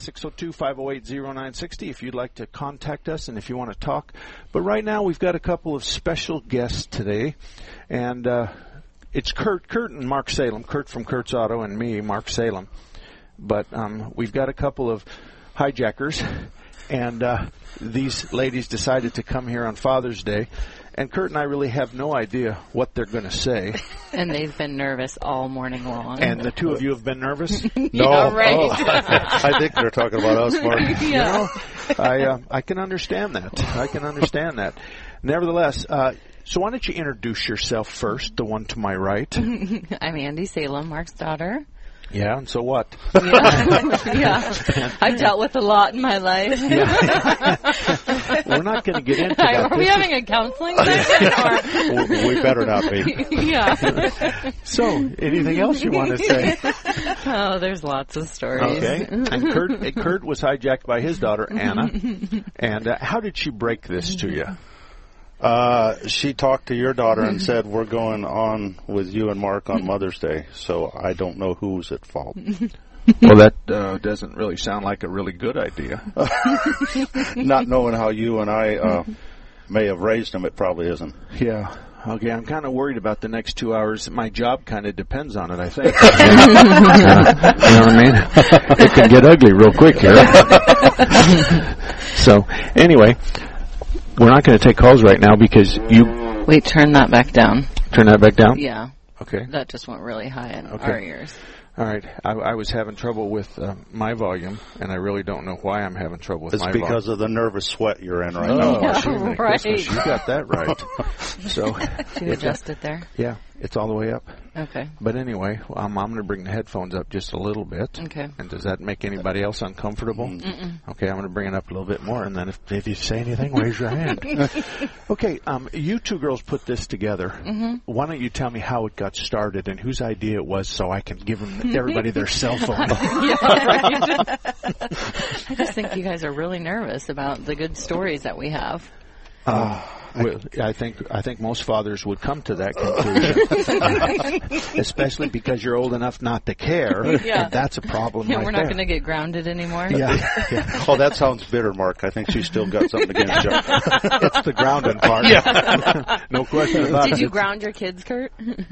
602-508-0960 if you'd like to contact us and if you want to talk. But right now we've got a couple of special guests today, and it's Kurt and Mark Salem. Kurt from Kurt's Auto and me, Mark Salem. But we've got a couple of hijackers, and these ladies decided to come here on Father's Day. And Kurt and I really have no idea what they're going to say. And they've been nervous all morning long. And the two of you have been nervous? No. Yeah, right. Oh, I think they're talking about us, Mark. Yeah. You know, I can understand that. Nevertheless, so why don't you introduce yourself first, the one to my right? I'm Andy Salem, Mark's daughter. Yeah, and so what? Yeah. I've dealt with a lot in my life. Yeah. We're not going to get into that. Are we having a counseling session? Or? We better not be. Yeah. So, anything else you want to say? Oh, there's lots of stories. Okay. And Kurt was hijacked by his daughter, Anna. And how did she break this to you? She talked to your daughter and said, we're going on with you and Mark on Mother's Day, so I don't know who's at fault. Well, that doesn't really sound like a really good idea. Not knowing how you and I may have raised him, it probably isn't. Yeah. Okay, I'm kind of worried about the next 2 hours. My job kind of depends on it, I think. You know what I mean? It can get ugly real quick here. So, anyway, we're not going to take calls right now because you... Wait, turn that back down. Turn that back down? Yeah. Okay. That just went really high in our ears. All right. I was having trouble with my volume, and I really don't know why I'm having trouble with my volume. It's because of the nervous sweat you're in right now. Yeah, Oh, right. Christmas, you got that right. So, Did you adjust it there? Yeah, it's all the way up. Okay. But anyway, I'm going to bring the headphones up just a little bit. Okay. And does that make anybody else uncomfortable? Mm-mm. Okay, I'm going to bring it up a little bit more, and then if you say anything, raise your hand. Okay, you two girls put this together. Mm-hmm. Why don't you tell me how it got started and whose idea it was so I can give everybody their cell phone? Yeah, right. I just think you guys are really nervous about the good stories that we have. I think most fathers would come to that conclusion, especially because you're old enough not to care. Yeah. And that's a problem. Yeah, right we're not there. going to get grounded anymore. Yeah. Oh, that sounds bitter, Mark. I think she's still got something against you. It's the grounding part. Yeah. No question about it. Did you ground your kids, Kurt?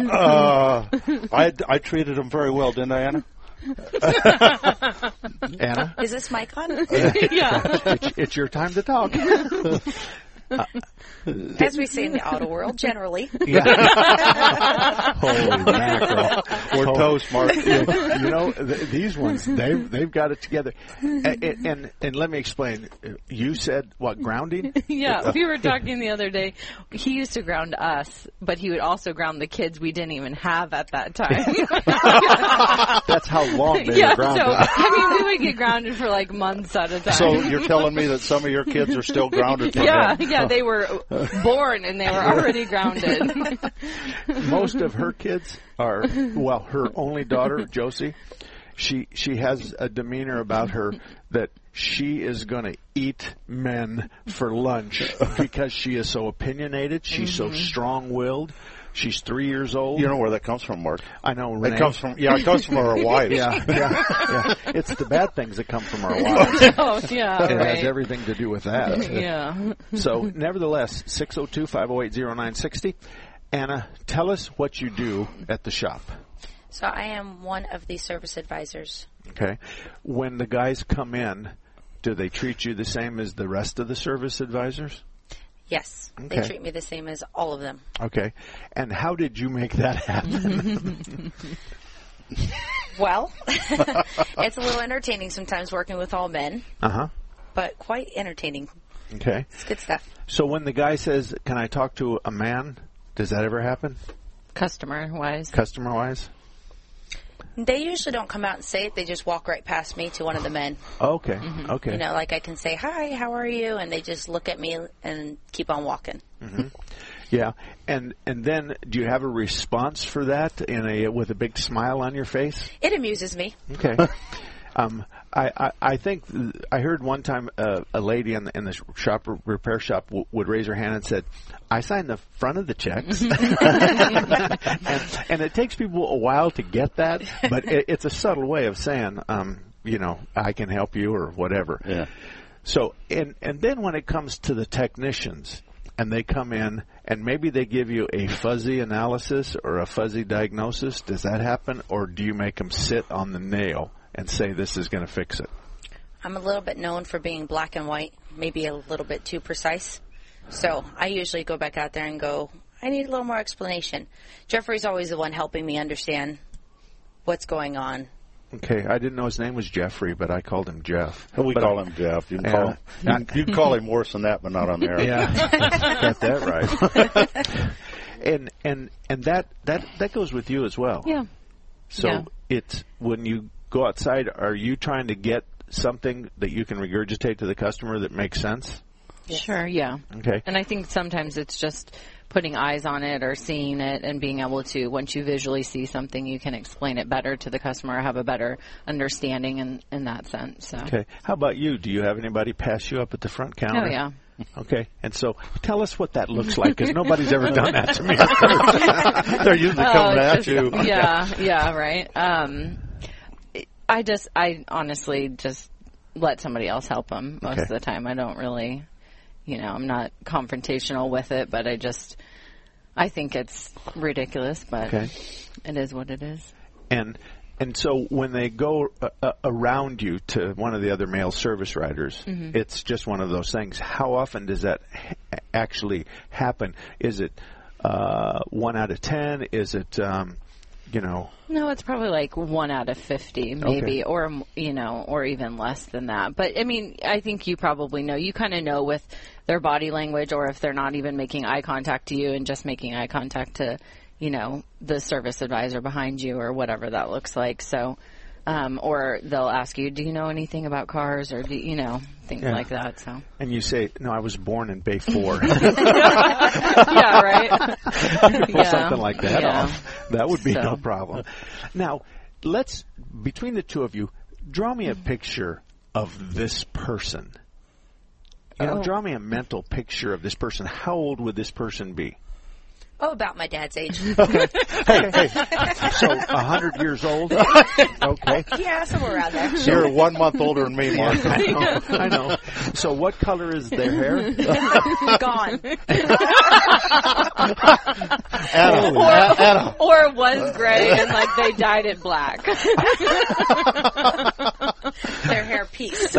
I treated them very well, didn't I, Anna? Anna? Is this mic on? Yeah. It's your time to talk. As we say in the auto world, generally. Yeah. Holy mackerel. We're toast, Mark. You know, these ones, they've got it together. And let me explain. You said, what, grounding? Yeah, we were talking the other day. He used to ground us, but he would also ground the kids we didn't even have at that time. That's how long they Yeah, were grounded. so, I mean, we would get grounded for like months at a time. So you're telling me that some of your kids are still grounded? Yeah, they were born and they were already grounded. Most of her kids are, well, her only daughter, Josie, she has a demeanor about her that she is going to eat men for lunch because she is so opinionated. She's so strong-willed. She's 3 years old. You know where that comes from, Mark. I know, Renee. It comes from our wives. Yeah. It's the bad things that come from our wives. Oh, yeah, It right. has everything to do with that. Yeah. So, nevertheless, 602-508-0960. Anna, tell us what you do at the shop. So I am one of the service advisors. Okay. When the guys come in, do they treat you the same as the rest of the service advisors? Yes, Okay. they treat me the same as all of them. Okay. And how did you make that happen? Well, it's a little entertaining sometimes working with all men, Uh-huh. but quite entertaining. Okay. It's good stuff. So when the guy says, can I talk to a man, does that ever happen, Customer-wise. customer-wise? They usually don't come out and say it. They just walk right past me to one of the men. Okay. Okay. You know, like I can say, hi, how are you? And they just look at me and keep on walking. Yeah. And then do you have a response for that with a big smile on your face? It amuses me. Okay. I think I heard one time a lady in the shop repair shop would raise her hand and said, "I signed the front of the checks," and it takes people a while to get that, but it's a subtle way of saying, I can help you or whatever. Yeah. So, and then when it comes to the technicians, and they come in, and maybe they give you a fuzzy analysis or a fuzzy diagnosis, does that happen, or do you make them sit on the nail and say this is going to fix it? I'm a little bit known for being black and white, maybe a little bit too precise. So I usually go back out there and go, I need a little more explanation. Jeffrey's always the one helping me understand what's going on. Okay, I didn't know his name was Jeffrey, but I called him Jeff. We call him Jeff. You can you can call him worse than that, but not on there. Yeah, got that right. and that goes with you as well. Yeah. So it's when you go outside, are you trying to get something that you can regurgitate to the customer that makes sense? Yes. Sure, yeah. Okay. And I think sometimes it's just putting eyes on it or seeing it and being able to, once you visually see something, you can explain it better to the customer or have a better understanding in that sense. So. Okay. How about you? Do you have anybody pass you up at the front counter? Oh, yeah. Okay. And so tell us what that looks like, because nobody's ever done that to me. They're usually coming at you. Yeah, right. I honestly just let somebody else help them most of the time. I don't really... I'm not confrontational with it, but I think it's ridiculous, but it is what it is. And so when they go around you to one of the other male service riders, it's just one of those things. How often does that actually happen? Is it 1 out of 10? Is it, No, it's probably like 1 out of 50, maybe, or even less than that. But, I mean, I think you probably know. You kind of know with their body language, or if they're not even making eye contact to you and just making eye contact to, the service advisor behind you or whatever that looks like. So, or they'll ask you, do you know anything about cars, or things like that. So. And you say, no, I was born in Bay 4. Yeah, right. You could pull something like that off. That would be no problem. Now, between the two of you, draw me a picture of this person. Draw me a mental picture of this person. How old would this person be? Oh, about my dad's age. Okay. Hey. So 100 years old? Okay. Yeah, somewhere around there. So you're 1 month older than me, Mark. I know. So what color is their hair? Gone. Anna. Or it was gray and they dyed it black. Their hair piece.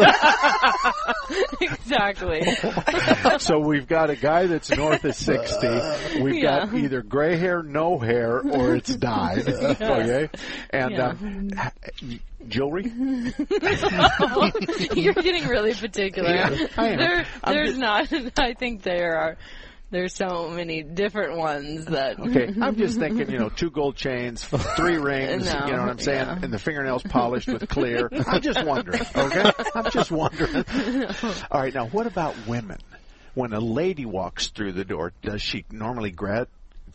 Exactly. So we've got a guy that's north of 60. We've got either gray hair, no hair, or it's dyed. Okay. And jewelry? You're getting really particular. Yeah, I am. There's not. I think there's so many different ones that. Okay, I'm just thinking, 2 gold chains, 3 rings, you know what I'm saying, and the fingernails polished with clear. I'm just wondering, okay? I'm just wondering. All right, now what about women? When a lady walks through the door, does she normally gravitate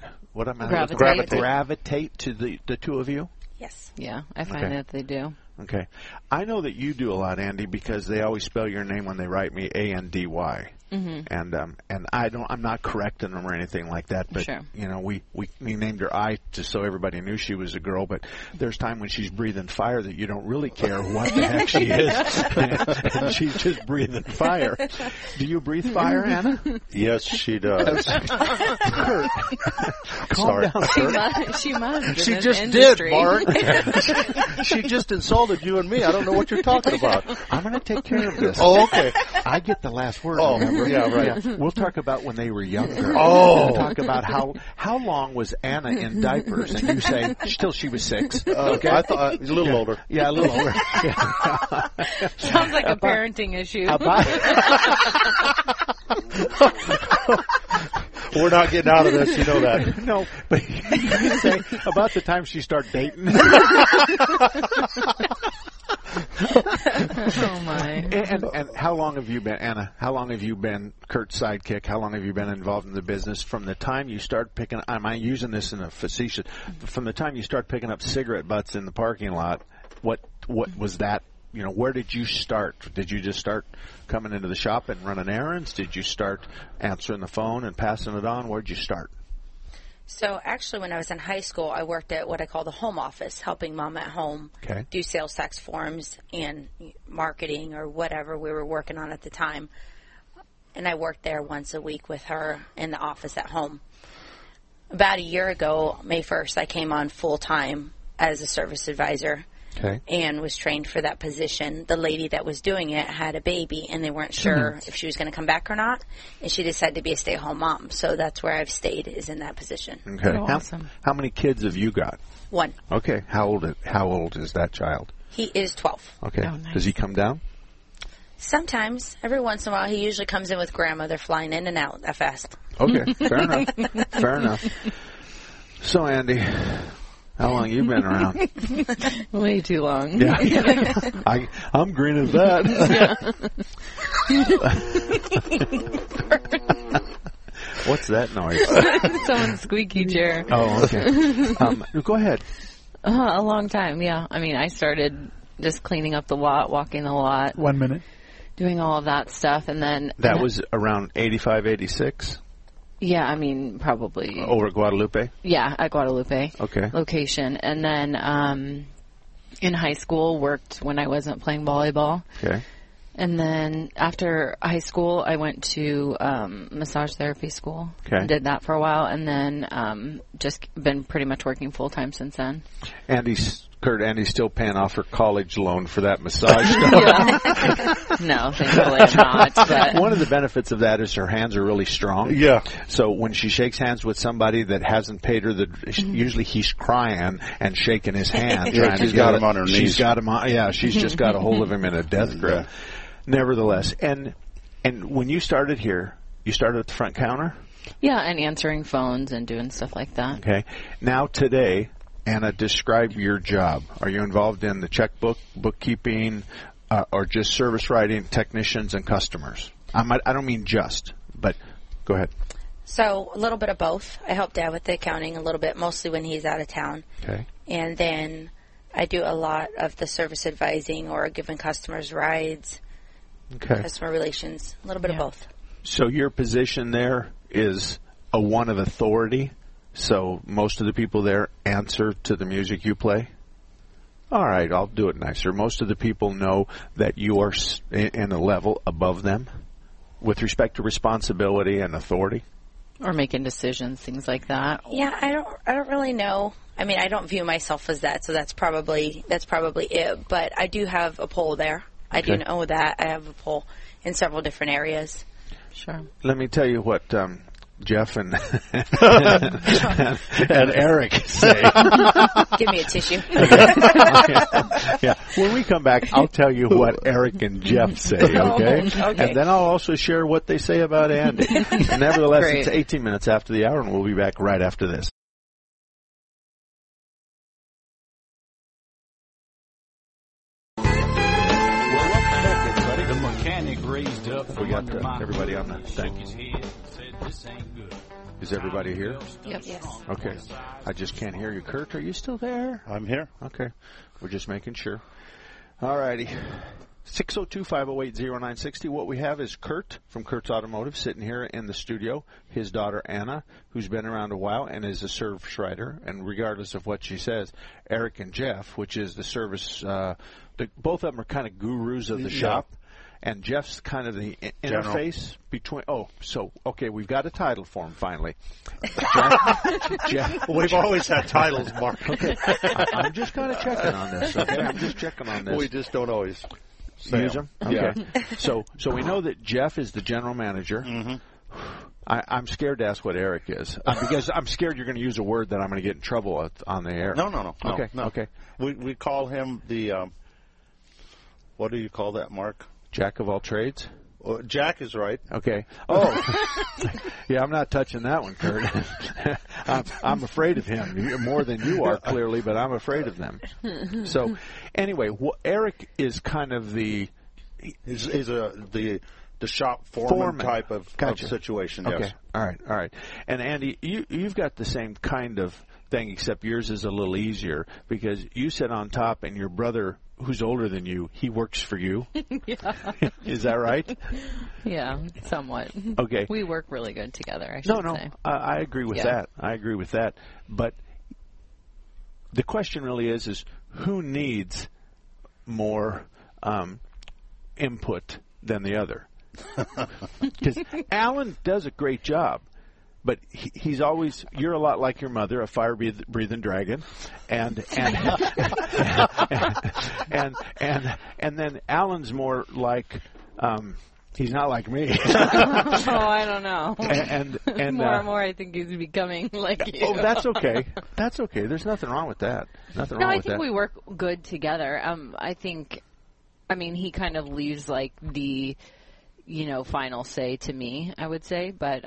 to the two of you? Yes. Yeah, I find that they do. Okay. I know that you do a lot, Andy, because they always spell your name when they write me Andy. And I'm not correcting them or anything like that, but we named her I just so everybody knew she was a girl, but there's time when she's breathing fire that you don't really care what the heck she is. And she's just breathing fire. Do you breathe fire, Anna? Yes, she does. Kurt. Calm down, Kurt. She must. She just did, Mark. She just insulted you and me. I don't know what you're talking about. I'm going to take care of this. Oh, okay. I get the last word, Oh, remember? yeah, right. Yeah. We'll talk about when they were younger. Oh. We'll talk about how long was Anna in diapers, and you say till she was 6. Okay. I thought a little older. Yeah, a little older. Yeah. Sounds like a parenting issue. We're not getting out of this, you know that. No, but you say about the time she started dating. Oh my! And how long have you been, Anna? How long have you been Kurt's sidekick? How long have you been involved in the business? From the time you start picking, am I using this in a facetious? From the time you start picking up cigarette butts in the parking lot, what was that? Where did you start? Did you just start coming into the shop and running errands? Did you start answering the phone and passing it on? Where'd you start? So actually, when I was in high school, I worked at what I call the home office, helping mom at home do sales tax forms and marketing or whatever we were working on at the time. And I worked there once a week with her in the office at home. About a year ago, May 1st, I came on full-time as a service advisor and was trained for that position. The lady that was doing it had a baby, and they weren't sure if she was going to come back or not, and she decided to be a stay-at-home mom. So that's where I've stayed, is in that position. Okay. Oh, awesome. How many kids have you got? 1. Okay. How old is that child? He is 12. Okay. Oh, nice. Does he come down? Sometimes. Every once in a while, he usually comes in with grandma. They're flying in and out that fast. Okay. Fair enough. Fair enough. So, Andy, how long you been around? Way too long. Yeah. I'm green as that. What's that noise? Someone's squeaky chair. Oh, okay. Go ahead. A long time, yeah. I mean, I started just cleaning up the lot, walking the lot. 1 minute. Doing all of that stuff, and then... That was around 85, 86? Yeah, I mean, probably... Over at Guadalupe? Yeah, at Guadalupe. Okay. Location. And then in high school, worked when I wasn't playing volleyball. Okay. And then after high school, I went to massage therapy school. Okay. Did that for a while, and then just been pretty much working full-time since then. Andy's still paying off her college loan for that massage stuff. No, thankfully I'm not. But one of the benefits of that is her hands are really strong. Yeah. So when she shakes hands with somebody that hasn't paid her, usually he's crying and shaking his hand. Yeah, she's got him on her knees. She's got him on. Yeah, she's just got a hold of him in a death grip. Yeah. Nevertheless, and when you started here, you started at the front counter. Yeah, and answering phones and doing stuff like that. Okay. Now today, Anna, describe your job. Are you involved in the checkbook, bookkeeping, or just service writing, technicians, and customers? I don't mean just, but go ahead. So a little bit of both. I help Dad with the accounting a little bit, mostly when he's out of town. Okay. And then I do a lot of the service advising or giving customers rides, customer relations, a little bit of both. So your position there is a one of authority? So most of the people there answer to the music you play? All right, I'll do it nicer. Most of the people know that you are in a level above them with respect to responsibility and authority? Or making decisions, things like that. Yeah, I don't really know. I mean, I don't view myself as that, so that's probably it. But I do have a pull there. I do know that. I have a pull in several different areas. Sure. Let me tell you what Jeff and Eric say. Give me a tissue. Yeah. When we come back, I'll tell you what Eric and Jeff say, okay? Okay. And then I'll also share what they say about Andy. Nevertheless, Great. It's 18 minutes after the hour, and we'll be back right after this. The mechanic raised up from We got under my everybody on the thing. shook his head, said, "This ain't good." Is everybody here? Yep. Yes. Okay. I just can't hear you. Kurt, are you still there? I'm here. Okay. We're just making sure. All righty. 602-508-0960. What we have is Kurt from Kurt's Automotive sitting here in the studio. His daughter, Anna, who's been around a while and is a service writer. And regardless of what she says, Eric and Jeff, which is the service, both of them are kind of gurus of the shop. And Jeff's kind of the interface between. Okay, we've got a title for him finally. Jeff. We've always had titles, Mark. Okay, I'm just kind of checking on this. Okay, I'm just checking on this. We just don't always use them. Okay. Yeah. So we know that Jeff is the general manager. Mm-hmm. I'm scared to ask what Eric is because I'm scared you're going to use a word that I'm going to get in trouble on the air. No. Okay. No. Okay. We call him the. What do you call that, Mark? Jack of all trades. Jack is right. Okay. Oh, yeah. I'm not touching that one, Kurt. I'm afraid of him more than you are, clearly, but I'm afraid of them. So, anyway, Eric is kind of the. He's the shop foreman type of situation. Okay. Yes. All right. And Andy, you've got the same kind of thing, except yours is a little easier because you sit on top and your brother, who's older than you, he works for you. Yeah. Is that right? Yeah, somewhat. Okay. We work really good together, I should say. I agree with that. I agree with that. But the question really is who needs more input than the other? Because Alan does a great job, but he's always, you're a lot like your mother, a fire-breathing dragon, and then Alan's more like, he's not like me. I don't know. And more and more, I think he's becoming like you. Oh, that's okay. That's okay. There's nothing wrong with that. Nothing wrong with that. I think we work good together. He kind of leaves like the, final say to me, I would say. But,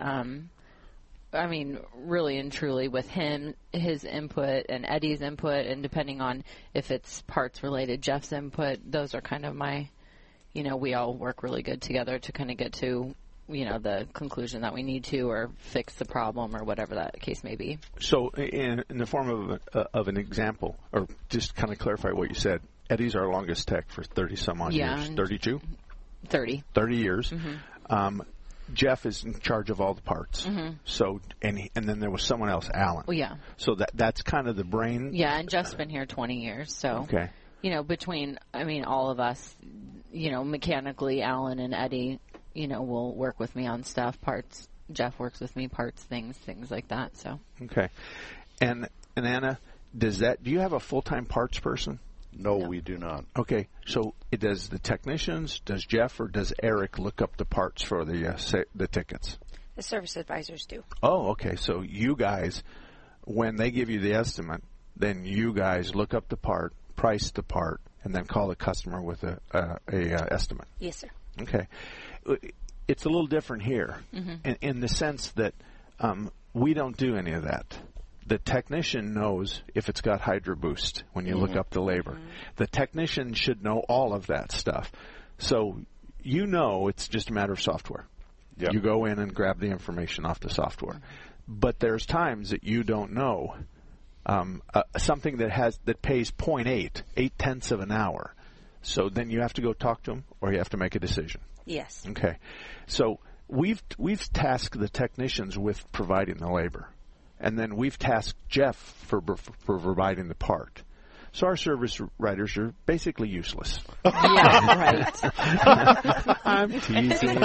really and truly with him, his input and Eddie's input, and depending on if it's parts related, Jeff's input, those are kind of my, we all work really good together to kind of get to, the conclusion that we need to or fix the problem or whatever that case may be. So in the form of an example, or just kind of clarify what you said, Eddie's our longest tech for 30-some-odd years. 32? 30. 30 years. Mm-hmm. Jeff is in charge of all the parts. Mm-hmm. So and then there was someone else, Alan. Well, yeah. So that's kind of the brain. Yeah, and Jeff's been here 20 years. So, okay. Between, all of us, mechanically, Alan and Eddie, will work with me on stuff, parts. Jeff works with me, parts, things like that. So. Okay. And Anna, do you have a full-time parts person? No, we do not. Okay, so does the technicians, does Jeff, or does Eric look up the parts for the tickets? The service advisors do. Oh, okay. So you guys, when they give you the estimate, then you guys look up the part, price the part, and then call the customer with a estimate. Yes, sir. Okay. It's a little different here in the sense that we don't do any of that. The technician knows if it's got Hydro Boost when you look up the labor. Mm-hmm. The technician should know all of that stuff. So it's just a matter of software. Yep. You go in and grab the information off the software. But there's times that you don't know something that pays 0.8 of an hour. So then you have to go talk to them or you have to make a decision. Yes. Okay. So we've tasked the technicians with providing the labor. And then we've tasked Jeff for providing the part. So our service writers are basically useless. Yeah, right. I'm teasing.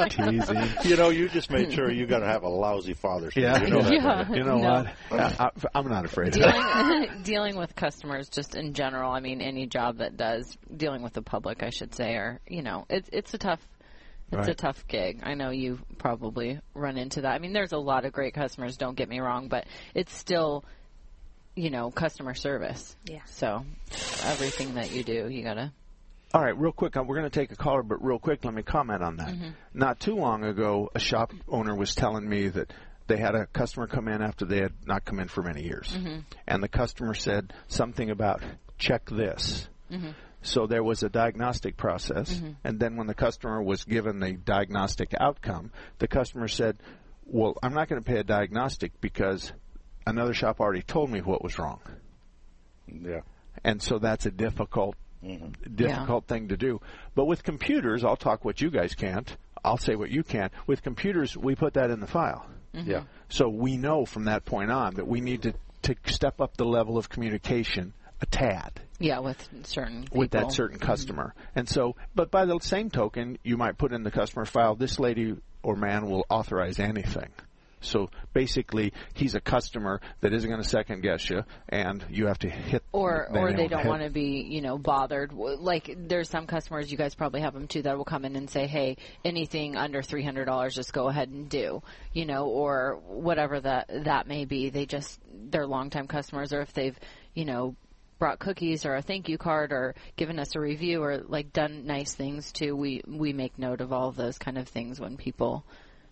You just made sure you got to have a lousy Father's Day. Yeah. You know what? I'm not afraid of that. Dealing with customers just in general, any job that does, dealing with the public, I should say, it's a tough It's a tough gig. I know you probably run into that. There's a lot of great customers, don't get me wrong, but it's still, customer service. Yeah. So everything that you do, you got to. All right, real quick, we're going to take a caller, but real quick, let me comment on that. Mm-hmm. Not too long ago, a shop owner was telling me that they had a customer come in after they had not come in for many years. Mm-hmm. And the customer said something about, check this. Mm-hmm. So there was a diagnostic process, and then when the customer was given the diagnostic outcome, the customer said, well, I'm not going to pay a diagnostic because another shop already told me what was wrong. Yeah. And so that's a difficult thing to do. But with computers, I'll talk what you guys can't. I'll say what you can't. With computers, we put that in the file. Mm-hmm. Yeah. So we know from that point on that we need to step up the level of communication a tad. Yeah, with certain people. With that certain customer. And so, but by the same token, you might put in the customer file, this lady or man will authorize anything. So basically, he's a customer that isn't going to second guess you, and you have to hit. Or they don't want to be, bothered. Like there's some customers, you guys probably have them too, that will come in and say, hey, anything under $300, just go ahead and do, or whatever that may be. They're longtime customers, or if they've, brought cookies or a thank you card or given us a review or done nice things too. We make note of all of those kind of things when people,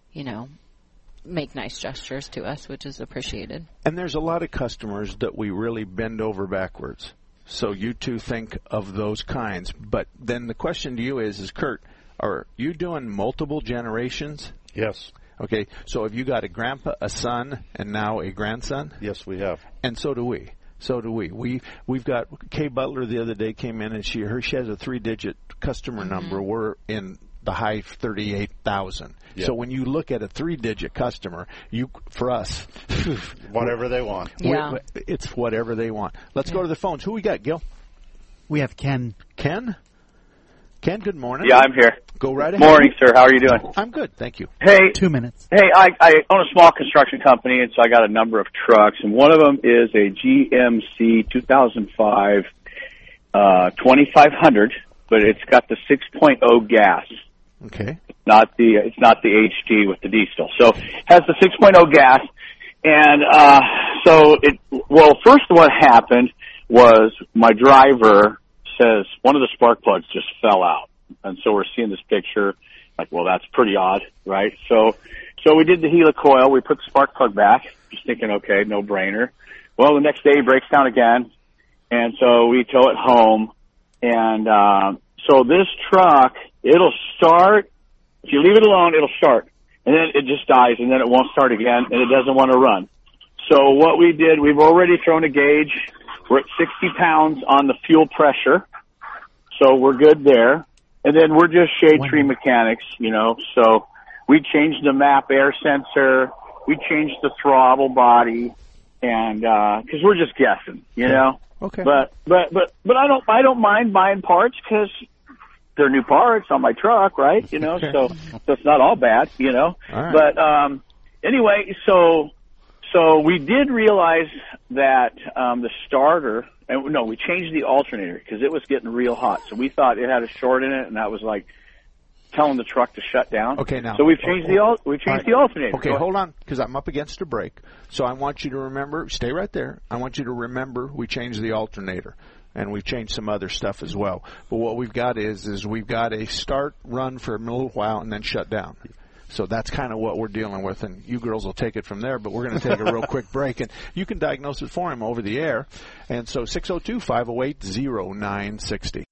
make nice gestures to us, which is appreciated. And there's a lot of customers that we really bend over backwards. So you two think of those kinds. But then the question to you is Kurt, are you doing multiple generations? Yes. Okay, so have you got a grandpa, a son, and now a grandson? Yes, we have. And so do we. So do we. We've got Kay Butler the other day came in and she has a 3-digit customer number. We're in the high 38,000. Yeah. So when you look at a 3-digit customer, for us, whatever they want. Yeah. It's whatever they want. Let's go to the phones. Who we got, Gil? We have Ken. Ken? Ken, good morning. Yeah, I'm here. Go right ahead. Morning, sir. How are you doing? I'm good, thank you. Hey, 2 minutes. hey, I own a small construction company, and so I got a number of trucks, and one of them is a GMC 2005 2500, but it's got the 6.0 gas. Okay. It's not the HD with the diesel. So it has the 6.0 gas, and first what happened was my driver says one of the spark plugs just fell out. And so we're seeing this picture, like, well, that's pretty odd, right? So we did the helicoil. We put the spark plug back, just thinking, okay, no brainer. Well, the next day it breaks down again. And so we tow it home. And, so this truck, it'll start. If you leave it alone, it'll start. And then it just dies, and then it won't start again, and it doesn't want to run. So what we did, we've already thrown a gauge. We're at 60 pounds on the fuel pressure. So we're good there. And then we're just shade tree mechanics, So we changed the MAP air sensor. We changed the throttle body. And, cause we're just guessing, Okay. But I don't mind buying parts because they're new parts on my truck, right? So it's not all bad, All right. But, anyway, so we did realize that, the starter, we changed the alternator because it was getting real hot. So we thought it had a short in it, and that was like telling the truck to shut down. Okay, now. So we've changed the alternator. Okay, hold on, because I'm up against a break. So I want you to remember, stay right there. I want you to remember we changed the alternator, and we've changed some other stuff as well. But what we've got is we've got a start, run for a little while, and then shut down. So that's kind of what we're dealing with, and you girls will take it from there, but we're going to take a real quick break, and you can diagnose it for him over the air. And so 602-508-0960.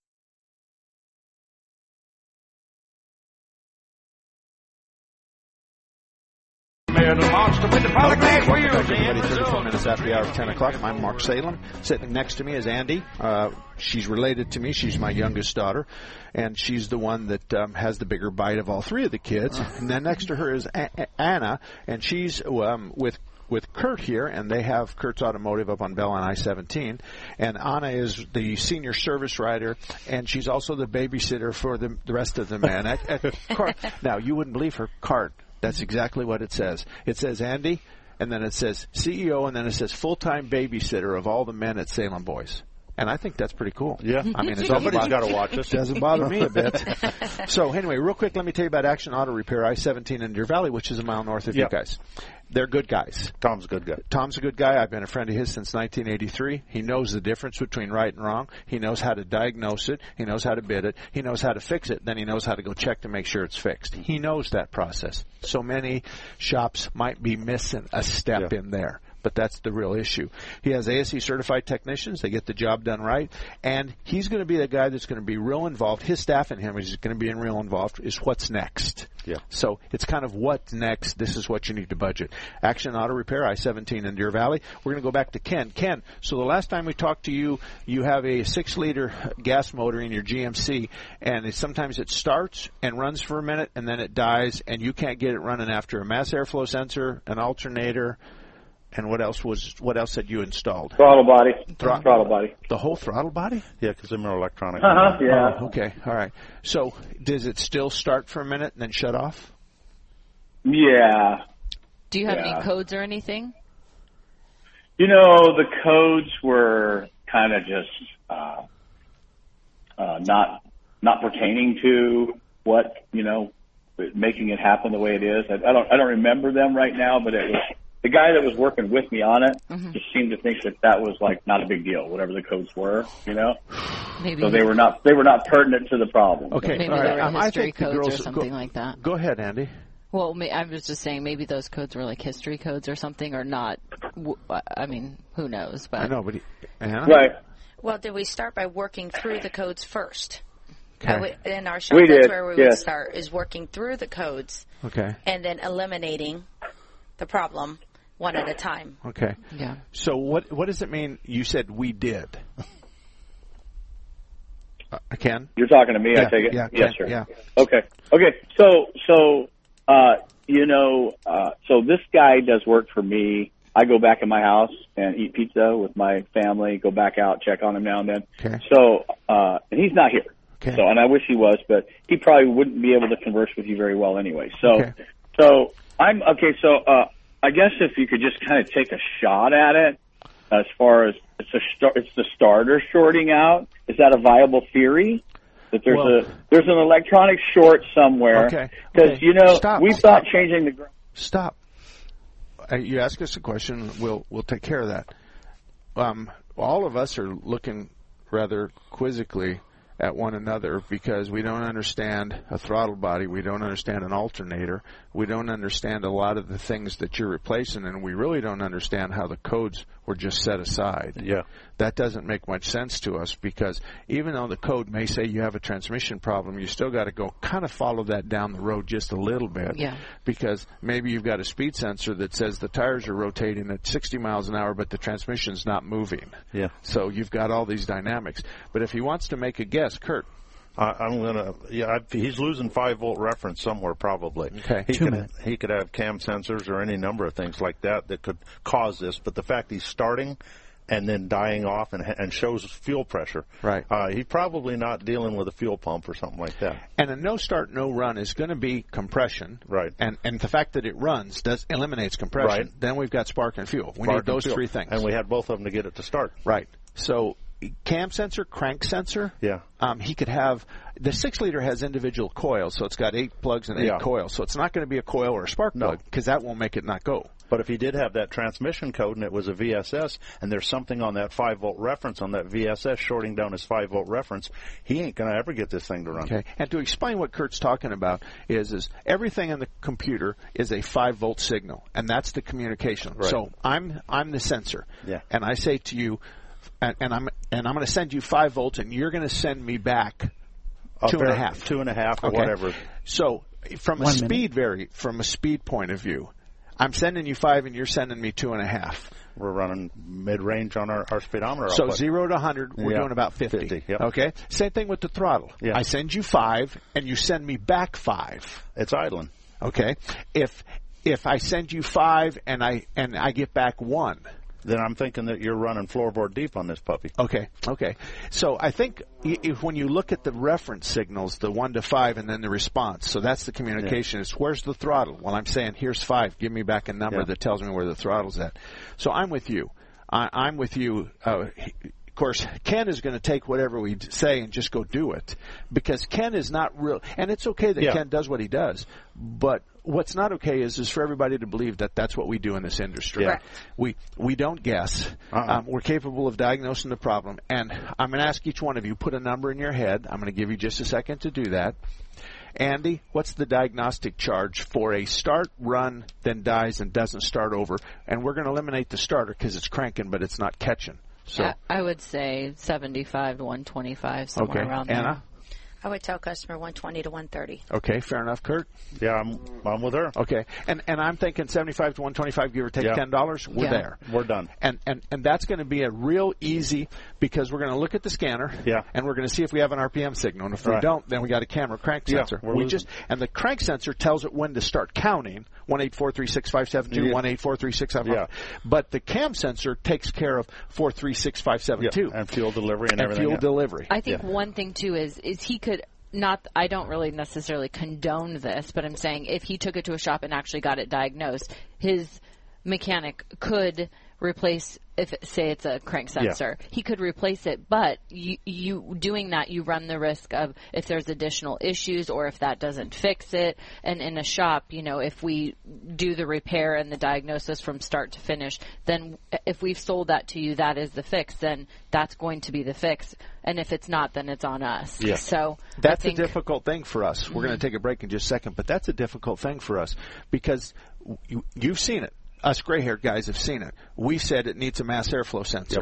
Everybody, 34 minutes after the hour of 10 o'clock. I'm Mark Salem. Sitting next to me is Andy. She's related to me. She's my youngest daughter, and she's the one that has the bigger bite of all three of the kids. And then next to her is Anna, and she's with Kurt here, and they have Kurt's Automotive up on Bell on I-17. And Anna is the senior service writer, and she's also the babysitter for the rest of the men. Now, you wouldn't believe her cart. That's exactly what it says. It says Andy, and then it says CEO, and then it says full-time babysitter of all the men at Salem Boys. And I think that's pretty cool. Yeah. I mean, somebody's got to watch this. Doesn't bother me a bit. So anyway, real quick, let me tell you about Action Auto Repair, I-17 in Deer Valley, which is a mile north of you guys. They're good guys. Tom's a good guy. Tom's a good guy. I've been a friend of his since 1983. He knows the difference between right and wrong. He knows how to diagnose it. He knows how to bid it. He knows how to fix it. Then he knows how to go check to make sure it's fixed. He knows that process. So many shops might be missing a step in there. But that's the real issue. He has ASE certified technicians. They get the job done right. And he's going to be the guy that's going to be real involved. His staff and him is going to be real involved is what's next. Yeah. So it's kind of what's next. This is what you need to budget. Action Auto Repair, I-17 in Deer Valley. We're going to go back to Ken. Ken, so the last time we talked to you, you have a 6-liter gas motor in your GMC, and sometimes it starts and runs for a minute, and then it dies, and you can't get it running after a mass airflow sensor, an alternator. And what else had you installed? Throttle body. Throttle body. The whole throttle body? Yeah, because they're more electronic. Yeah. Oh, okay. All right. So does it still start for a minute and then shut off? Yeah. Do you have any codes or anything? The codes were kind of just not pertaining to what, making it happen the way it is. I don't remember them right now, but it was the guy that was working with me on it just seemed to think that was like not a big deal, whatever the codes were, Maybe so they were not pertinent to the problem. Okay, maybe all they right. were history codes girls, or something like that. Go ahead, Andy. Well, I was just saying maybe those codes were like history codes or something, or not. I mean, who knows? But I know, but Anna? Right. Well, did we start by working through the codes first? Okay. In our shop, that's where we would start, is working through the codes. Okay. And then eliminating the problem one at a time. Okay. Yeah. So what does it mean? You said we did. Ken? You're talking to me, Yeah, I take it? yeah, Yes, Ken, sir. yeah. Okay. So this guy does work for me. I go back in my house and eat pizza with my family, go back out, check on him now and then. Okay. So, and he's not here. Okay. So, and I wish he was, but he probably wouldn't be able to converse with you very well anyway. So, Okay. I guess if you could just kind of take a shot at it, as far as it's the starter shorting out. Is that a viable theory? That there's an electronic short somewhere. Okay. Because we thought changing the ground. Stop. You ask us a question, we'll take care of that. All of us are looking rather quizzically at one another because we don't understand a throttle body, we don't understand an alternator, we don't understand a lot of the things that you're replacing, and we really don't understand how the codes were just set aside. Yeah. That doesn't make much sense to us because even though the code may say you have a transmission problem, you still got to go kind of follow that down the road just a little bit. Yeah. Because maybe you've got a speed sensor that says the tires are rotating at 60 miles an hour, but the transmission's not moving. Yeah. So you've got all these dynamics. But if he wants to make a guess, Kurt. He's losing 5-volt reference somewhere probably. Okay. He could have cam sensors or any number of things like that could cause this. But the fact he's starting and then dying off and shows fuel pressure. Right. He's probably not dealing with a fuel pump or something like that. And a no start, no run is going to be compression. Right. And the fact that it runs eliminates compression. Right. Then we've got spark and fuel. We need those three things. And we had both of them to get it to start. Right. So cam sensor, crank sensor. Yeah. He could have the 6-liter has individual coils, so it's got 8 plugs and 8 coils. So it's not going to be a coil or a spark plug because that won't make it not go. But if he did have that transmission code and it was a VSS and there's something on that 5-volt reference on that VSS shorting down his 5-volt reference, he ain't going to ever get this thing to run. Okay. And to explain what Kurt's talking about is everything in the computer is a 5-volt signal, and that's the communication. Right. So I'm the sensor. Yeah. And I say to you, and I'm going to send you 5 volts, and you're going to send me back 2.5. 2.5 or okay. whatever. So from a speed point of view, I'm sending you 5 and you're sending me 2.5. We're running mid-range on our speedometer. So output. 0 to 100, we're doing about 50. Yep. Okay? Same thing with the throttle. Yeah. I send you 5 and you send me back 5. It's idling. Okay? If I send you 5 and I get back 1, then I'm thinking that you're running floorboard deep on this puppy. Okay. So I think when you look at the reference signals, the 1 to 5 and then the response, so that's the communication. It's where's the throttle? Well, I'm saying here's 5. Give me back a number that tells me where the throttle's at. So I'm with you. I'm with you. Of course, Ken is going to take whatever we say and just go do it because Ken is not real. And it's okay that Ken does what he does, but what's not okay is for everybody to believe that that's what we do in this industry. Yeah. We don't guess. We're capable of diagnosing the problem. And I'm going to ask each one of you, put a number in your head. I'm going to give you just a second to do that. Andy, what's the diagnostic charge for a start, run, then dies and doesn't start over? And we're going to eliminate the starter because it's cranking, but it's not catching. So I would say 75 to 125, somewhere around there. Anna? I would tell customer 120 to 130. Okay, fair enough, Kurt. Yeah, I'm with her. Okay, and I'm thinking 75 to 125, give or take $10. We're there. We're done. And that's going to be a real easy because we're going to look at the scanner. Yeah. And we're going to see if we have an RPM signal. And if we don't, then we got a camera crank sensor. And the crank sensor tells it when to start counting. 1-843-6572, 1-843-6575. Yeah. But the cam sensor takes care of 436-572. And fuel delivery and everything. Fuel delivery. I think one thing too is he could not. I don't really necessarily condone this, but I'm saying if he took it to a shop and actually got it diagnosed, his mechanic could replace. If say it's a crank sensor, he could replace it. But you doing that, you run the risk of if there's additional issues or if that doesn't fix it. And in a shop, if we do the repair and the diagnosis from start to finish, then if we've sold that to you, that is the fix. Then that's going to be the fix. And if it's not, then it's on us. Yeah. So that's a difficult thing for us. We're going to take a break in just a second, but that's a difficult thing for us because you've seen it. Us gray-haired guys have seen it. We said it needs a mass airflow sensor.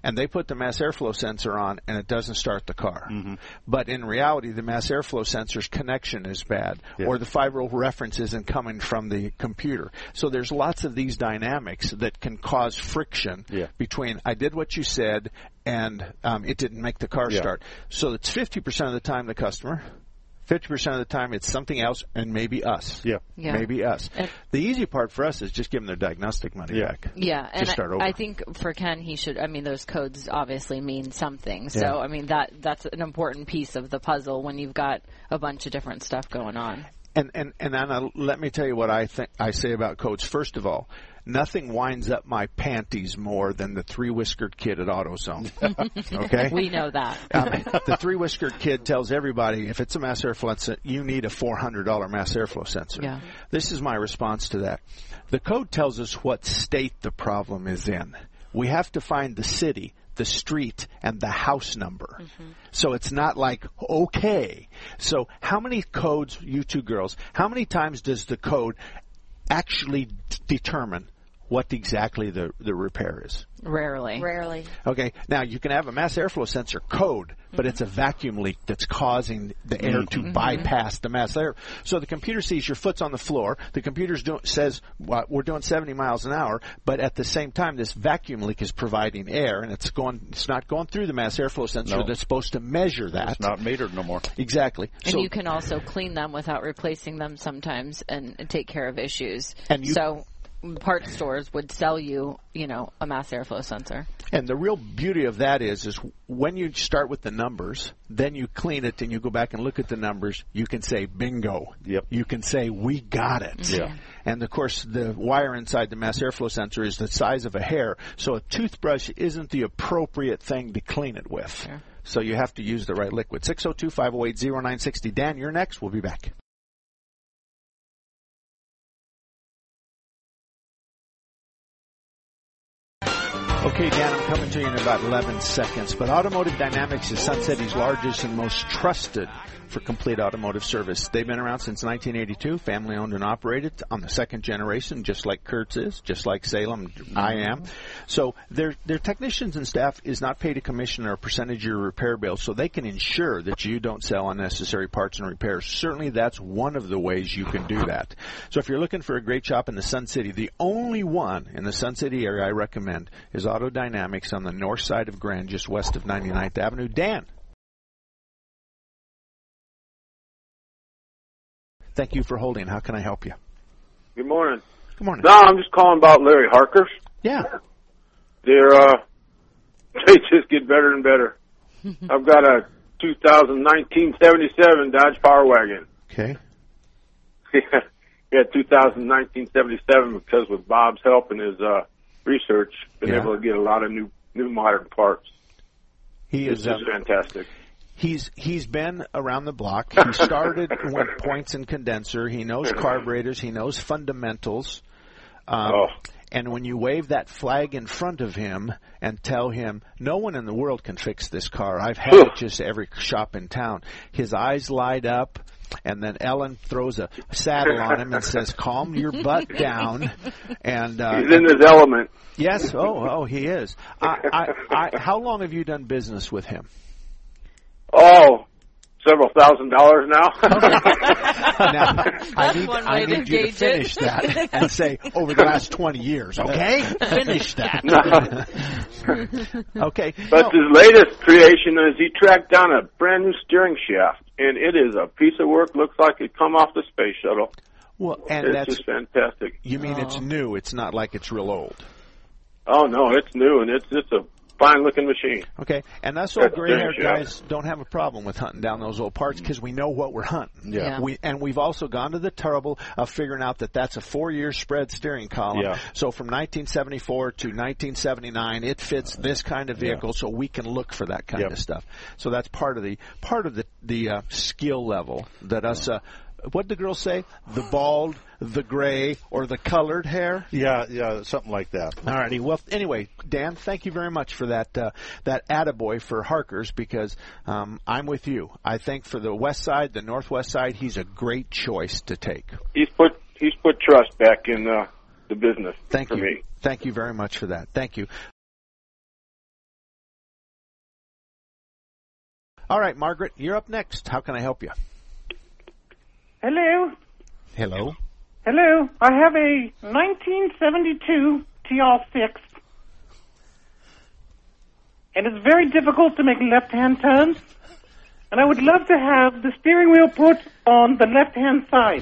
and they put the mass airflow sensor on, and it doesn't start the car. But in reality, the mass airflow sensor's connection is bad, or the 5-volt reference isn't coming from the computer. So there's lots of these dynamics that can cause friction between I did what you said and it didn't make the car start. So it's 50% of the time the customer, 50% of the time it's something else, and maybe us. Maybe us. The easy part for us is just give them their diagnostic money back. Yeah, and start over. I think for Ken, he should, I mean, those codes obviously mean something. So, I mean, that's an important piece of the puzzle when you've got a bunch of different stuff going on. And Anna, let me tell you what I say about codes. First of all, nothing winds up my panties more than the three-whiskered kid at AutoZone. Okay? We know that. The three-whiskered kid tells everybody, if it's a mass airflow sensor, you need a $400 mass airflow sensor. Yeah. This is my response to that. The code tells us what state the problem is in. We have to find the city, the street, and the house number. So it's not like, okay. So how many codes, you two girls, how many times does the code actually determine what exactly the repair is? Rarely. Okay. Now, you can have a mass airflow sensor code, but it's a vacuum leak that's causing the air to bypass the mass air. So the computer sees your foot's on the floor. The computer says, well, we're doing 70 miles an hour, but at the same time, this vacuum leak is providing air, and it's not going through the mass airflow sensor that's supposed to measure that. It's not metered no more. Exactly. And so, you can also clean them without replacing them sometimes and take care of issues. Parts stores would sell you, a mass airflow sensor. And the real beauty of that is when you start with the numbers, then you clean it and you go back and look at the numbers, you can say, bingo. You can say, we got it. And, of course, the wire inside the mass airflow sensor is the size of a hair, so a toothbrush isn't the appropriate thing to clean it with. Sure. So you have to use the right liquid. 602-508-0960. Dan, you're next. We'll be back. Okay, Dan, I'm coming to you in about 11 seconds. But Automotive Dynamics is Sun City's largest and most trusted for complete automotive service. They've been around since 1982, family-owned and operated on the second generation, just like Kurtz is, just like Salem, I am. So their technicians and staff is not paid a commission or a percentage of your repair bill, so they can ensure that you don't sell unnecessary parts and repairs. Certainly that's one of the ways you can do that. So if you're looking for a great shop in the Sun City, the only one in the Sun City area I recommend is Auto Dynamics on the north side of Grand, just west of 99th Avenue. Dan. Thank you for holding. How can I help you? Good morning. Good morning. No, I'm just calling about Larry Harkers. Yeah. They just get better and better. I've got a 2019 77 Dodge Power Wagon. Okay. Yeah, 2019 77 because with Bob's help and his research, been able to get a lot of new modern parts. This is fantastic. He's been around the block. He started with points and condenser. He knows carburetors. He knows fundamentals. And when you wave that flag in front of him and tell him, no one in the world can fix this car. I've had it just every shop in town. His eyes light up, and then Ellen throws a saddle on him and says, calm your butt down. And he's in his element. Yes. Oh, he is. How long have you done business with him? Several $1,000s now. Now, I need you to finish that and say, over the last 20 years, okay? Finish that. Okay. But his latest creation is he tracked down a brand new steering shaft, and it is a piece of work. Looks like it come off the space shuttle. Well, and it's just fantastic. You mean it's new? It's not like it's real old. Oh, no, it's new, and it's just a fine-looking machine. Okay, and us old gray-haired guys don't have a problem with hunting down those old parts because we know what we're hunting. Yeah. We've also gone to the trouble of figuring out that that's a 4-year spread steering column. Yeah. So from 1974 to 1979, it fits this kind of vehicle, so we can look for that kind of stuff. So that's part of the skill level that us. What did the girls say? The bald, the gray, or the colored hair? Yeah, something like that. All righty. Well, anyway, Dan, thank you very much for that attaboy for Harkers because I'm with you. I think for the west side, the northwest side, he's a great choice to take. He's put trust back in the business. Thank for you. Me. Thank you very much for that. Thank you. All right, Margaret, you're up next. How can I help you? Hello. Hello. Hello. I have a 1972 TR6, and it's very difficult to make left-hand turns, and I would love to have the steering wheel put on the left-hand side.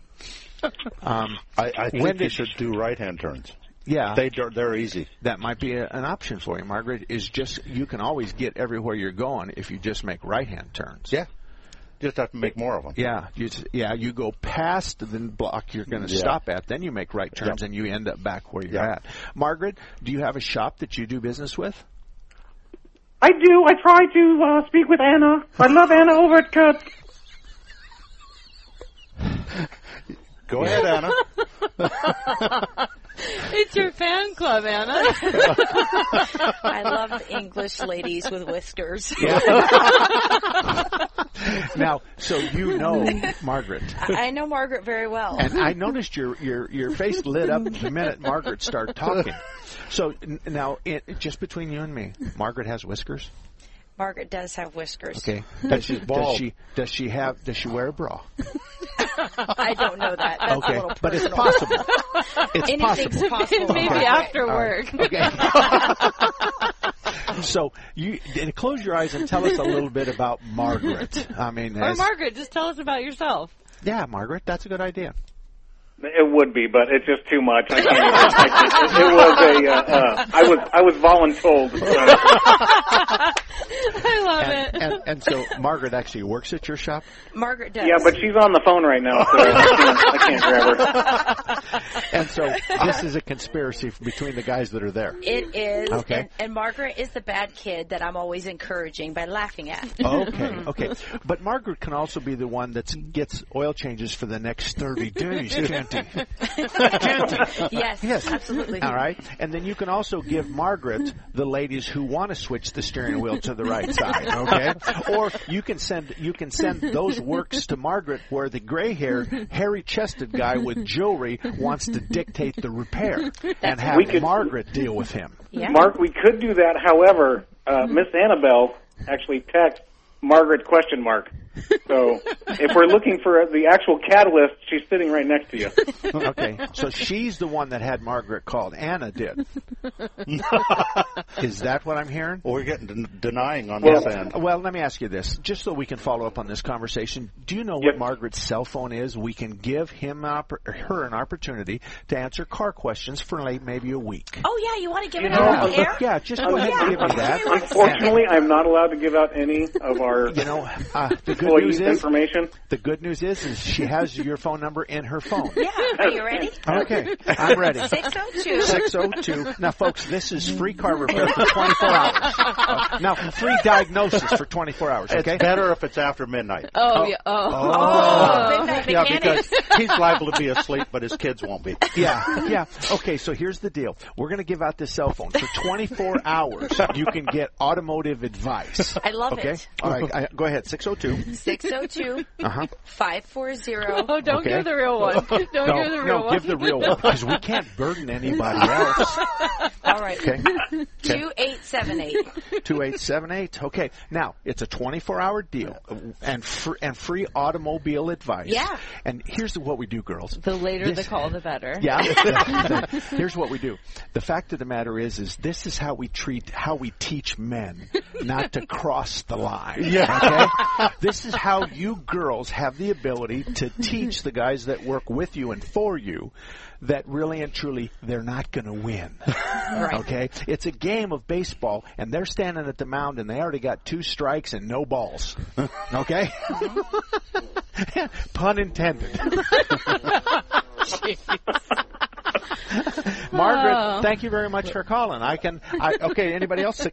I think you should do right-hand turns. Yeah. They're easy. That might be an option for you, Margaret, is just you can always get everywhere you're going if you just make right-hand turns. Yeah. You just have to make more of them. Yeah. You go past the block you're going to stop at, then you make right turns, and you end up back where you're at. Margaret, do you have a shop that you do business with? I do. I try to speak with Anna. I love Anna over at Kurt's. Go ahead, Anna. It's your fan club, Anna. I love English ladies with whiskers. Yeah. Now, so you know Margaret. I know Margaret very well. And I noticed your face lit up the minute Margaret started talking. So now, just between you and me, Margaret has whiskers? Margaret does have whiskers. Okay. Does she wear a bra? I don't know that. That's okay, a little but it's personal. possible. Anything's possible. Maybe after work. Okay. So and close your eyes and tell us a little bit about Margaret. Or Margaret, just tell us about yourself. Yeah, Margaret, that's a good idea. It would be, but it's just too much. I can't even. I was voluntold. I love it. And so Margaret actually works at your shop? Margaret does. Yeah, but she's on the phone right now, so I can't grab her. And so this is a conspiracy between the guys that are there. It is. Okay. And Margaret is the bad kid that I'm always encouraging by laughing at. Okay. But Margaret can also be the one that gets oil changes for the next 30 days, can't he? Yes, absolutely. All right. And then you can also give Margaret the ladies who want to switch the steering wheel to the right side, okay? Or you can send those works to Margaret where the gray-haired, hairy-chested guy with jewelry wants to dictate the repair and have Margaret deal with him. Yeah. Mark, we could do that. However, Miss Annabelle actually texted Margaret ? So if we're looking for the actual catalyst, she's sitting right next to you. Okay, so she's the one that had Margaret called. Anna did. Is that what I'm hearing? Well, we're getting denying on this end. Well, let me ask you this, just so we can follow up on this conversation. Do you know what Margaret's cell phone is? We can give her an opportunity to answer car questions for maybe a week. Oh, yeah, you want to give it out on the air? Yeah, just go ahead and give me that. Unfortunately, I'm not allowed to give out any of our the good news is information. The good news is she has your phone number in her phone. Yeah, are you ready? Okay, I'm ready. 602. Now, folks, this is free car repair for 24 hours. Now, free diagnosis for 24 hours, okay? It's better if it's after midnight. Midnight Yeah, mechanic. because he's liable to be asleep, but his kids won't be. Yeah. Okay, so here's the deal. We're going to give out this cell phone. For 24 hours, you can get automotive advice. I love it. it. All right, go ahead. 602. 602 540. Oh, don't give the real one. Don't give the real one. Give the real one because we can't burden anybody else. All right. Okay. 2878. 2878. Okay. Now, it's a 24-hour deal and free automobile advice. Yeah. And here's what we do, girls. The later the call, the better. Yeah. Here's what we do. The fact of the matter is this is how we teach men not to cross the line. Yeah. Okay? This is how you girls have the ability to teach the guys that work with you and for you that really and truly they're not going to win. Right. Okay? It's a game of baseball, and they're standing at the mound, and they already got 2 strikes and no balls. Okay? Pun intended. Margaret, thank you very much for calling. Okay, anybody else?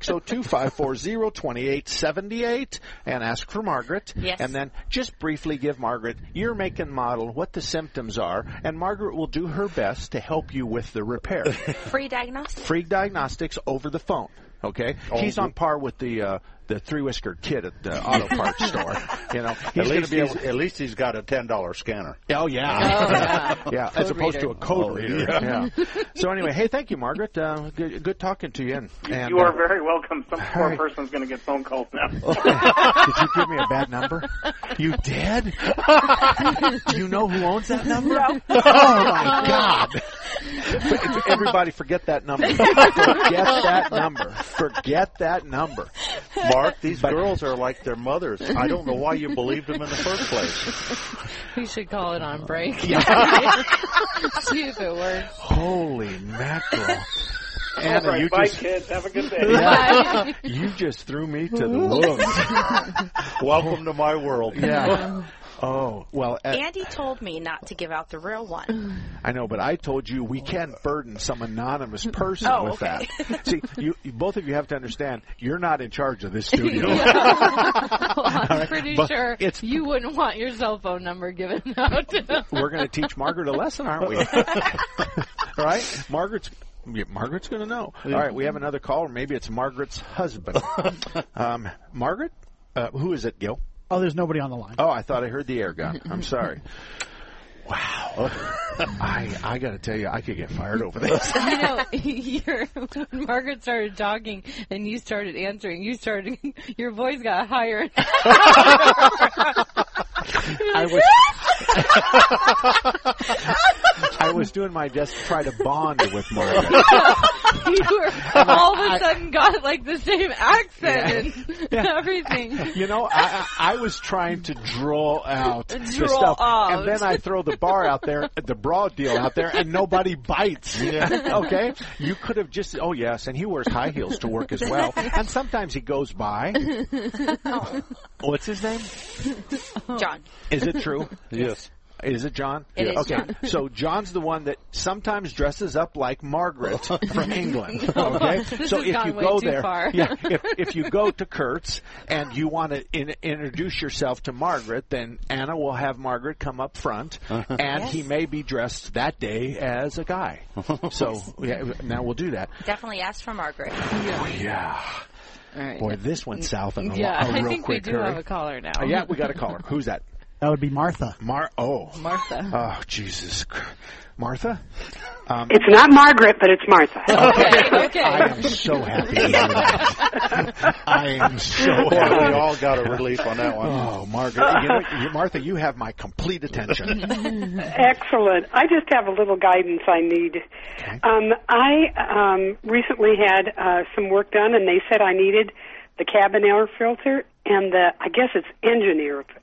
602-540-2878 and ask for Margaret. Yes. And then just briefly give Margaret your make and model, what the symptoms are, and Margaret will do her best to help you with the repair. Free diagnostics. Free diagnostics over the phone. Okay? She's on par with the the three-whiskered kid at the auto parts store. You know, at least he's got a $10 scanner. Oh yeah, yeah. As opposed to a code reader. Yeah. So anyway, hey, thank you, Margaret. Good talking to you. And you are very welcome. Some poor person's going to get phone calls now. Did you give me a bad number? You did? Do you know who owns that number? No. Oh my God! Everybody, forget that number. Forget that number. Forget that number. Mark, these girls are like their mothers. I don't know why you believed them in the first place. We should call it on break. Yeah. See if it works. Holy mackerel. Anna, all right, bye, kids. Have a good day. Yeah, you just threw me to the wolves. Welcome to my world. Yeah. Oh, well. Andy told me not to give out the real one. I know, but I told you we can't burden some anonymous person with that. See, you both of you have to understand, you're not in charge of this studio. Well, I'm pretty sure you wouldn't want your cell phone number given out. We're going to teach Margaret a lesson, aren't we? All right? Margaret's going to know. All right, we have another caller. Maybe it's Margaret's husband. Margaret? Who is it, Gil? Oh, there's nobody on the line. Oh, I thought I heard the air gun. I'm sorry. Wow. I got to tell you, I could get fired over this. You know, when Margaret started talking and you started answering, your voice got higher. I was doing my best to try to bond with Margaret. You were all of a sudden got like the same accent and everything. You know, I was trying to draw out the stuff, and then I throw the bar out there, the broad deal out there, and nobody bites. Yeah. Okay? You could have just, oh yes, and he wears high heels to work as well, and sometimes he goes by. What's his name? John. Is it true? Yes. Is it John? It is okay. John. So John's the one that sometimes dresses up like Margaret from England. Okay. So if you go there, if you go to Kurt's and you want to introduce yourself to Margaret, then Anna will have Margaret come up front, and he may be dressed that day as a guy. So now we'll do that. Definitely ask for Margaret. Yeah. All right. Boy, this went south in a real I think quick we do hurry. have a caller now. Yeah, we got a caller. Who's that? That would be Martha. Martha. Oh, Jesus. Martha? It's not Margaret, but it's Martha. Okay. I am so happy to hear that. I am so happy. We all got a relief on that one. Oh, Margaret. Martha, you have my complete attention. Excellent. I just have a little guidance I need. Okay. I recently had some work done, and they said I needed the cabin air filter and I guess it's engine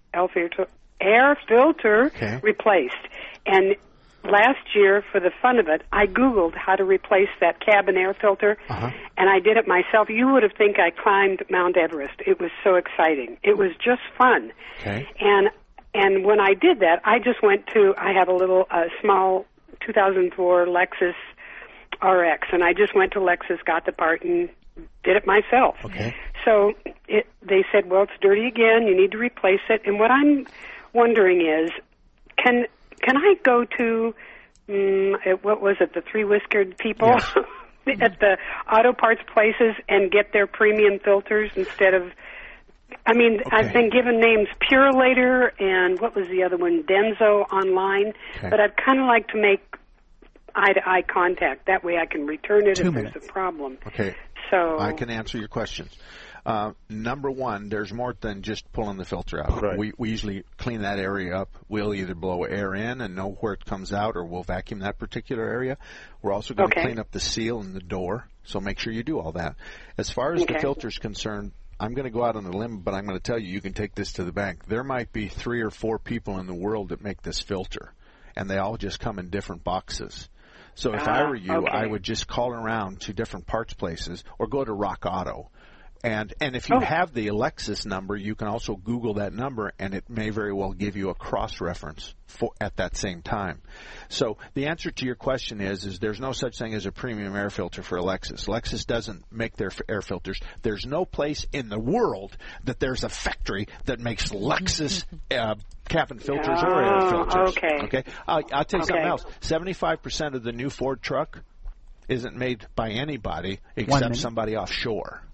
air filter replaced. And last year, for the fun of it, I Googled how to replace that cabin air filter, and I did it myself. You would have think I climbed Mount Everest. It was so exciting. It was just fun. Okay. And when I did that, I just went to, I have a little small 2004 Lexus RX, and I just went to Lexus, got the part, and did it myself. Okay. So they said, well, it's dirty again. You need to replace it. And what I'm wondering is, can I go to, what was it, the three-whiskered people at the auto parts places and get their premium filters instead of, I've been given names Purolator and what was the other one, Denso online, but I'd kind of like to make eye-to-eye contact. That way I can return it if there's a problem. Okay. So I can answer your questions. Number one, there's more than just pulling the filter out. Right. We usually clean that area up. We'll either blow air in and know where it comes out, or we'll vacuum that particular area. We're also going to clean up the seal and the door, so make sure you do all that. As far as the filter's concerned, I'm going to go out on a limb, but I'm going to tell you can take this to the bank. There might be 3 or 4 people in the world that make this filter, and they all just come in different boxes. So if I were you, I would just call around to different parts places or go to Rock Auto. And if you have the Lexus number, you can also Google that number, and it may very well give you a cross-reference at that same time. So the answer to your question is there's no such thing as a premium air filter for a Lexus. Lexus doesn't make their air filters. There's no place in the world that there's a factory that makes Lexus cabin filters or air filters. Okay. I'll tell you something else. 75% of the new Ford truck isn't made by anybody except somebody offshore.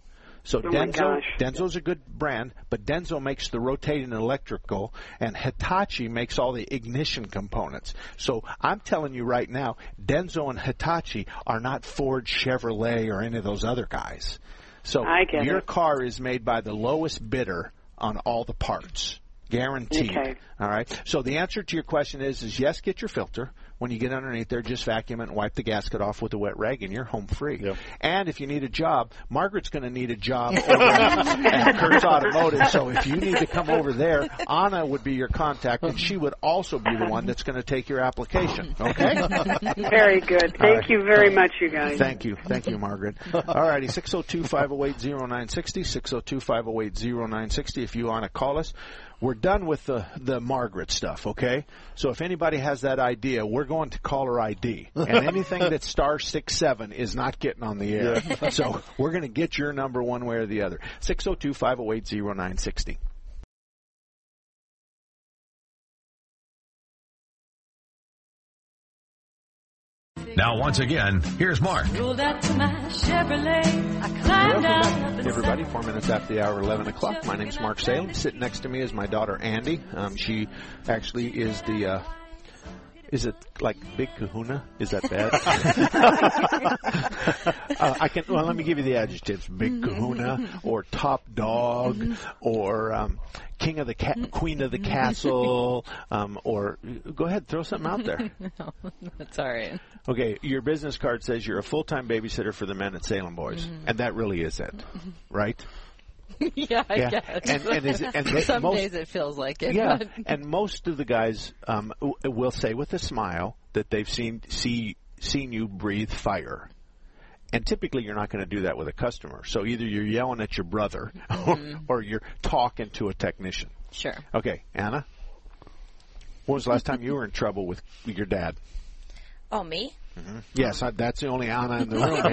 So Denso's a good brand, but Denso makes the rotating electrical, and Hitachi makes all the ignition components. So I'm telling you right now, Denso and Hitachi are not Ford, Chevrolet, or any of those other guys. So your car is made by the lowest bidder on all the parts. Guaranteed. Okay. All right. So the answer to your question is yes, get your filter. When you get underneath there, just vacuum it and wipe the gasket off with a wet rag, and you're home free. Yep. And if you need a job, Margaret's going to need a job over at Kurt's Automotive. So if you need to come over there, Anna would be your contact, and she would also be the one that's going to take your application. Okay? Very good. Thank you very much, you guys. Thank you. Thank you, Margaret. All righty, 602-508-0960, 602-508-0960 if you want to call us. We're done with the Margaret stuff, okay? So if anybody has that idea, we're going to caller ID. And anything that's star 67 is not getting on the air. Yeah. So we're going to get your number one way or the other. 602-508-0960. Now, once again, here's Mark. Welcome back, everybody. 4 minutes after the hour, 11 o'clock. My name's Mark Salem. Sitting next to me is my daughter, Andy. She actually is the... is it like Big Kahuna? Is that bad? Well, let me give you the adjectives. Big Kahuna, or top dog, or Queen of the Castle, or go ahead, throw something out there. No, that's all right. Okay, your business card says you're a full-time babysitter for the men at Salem Boys, and that really is it, right? Yeah, I guess. And days it feels like it. Yeah, but. And most of the guys will say with a smile that they've seen you breathe fire. And typically you're not going to do that with a customer. So either you're yelling at your brother or you're talking to a technician. Sure. Okay, Anna? When was the last time you were in trouble with your dad? Oh, me? Mm-hmm. Yes, that's the only Anna in the room.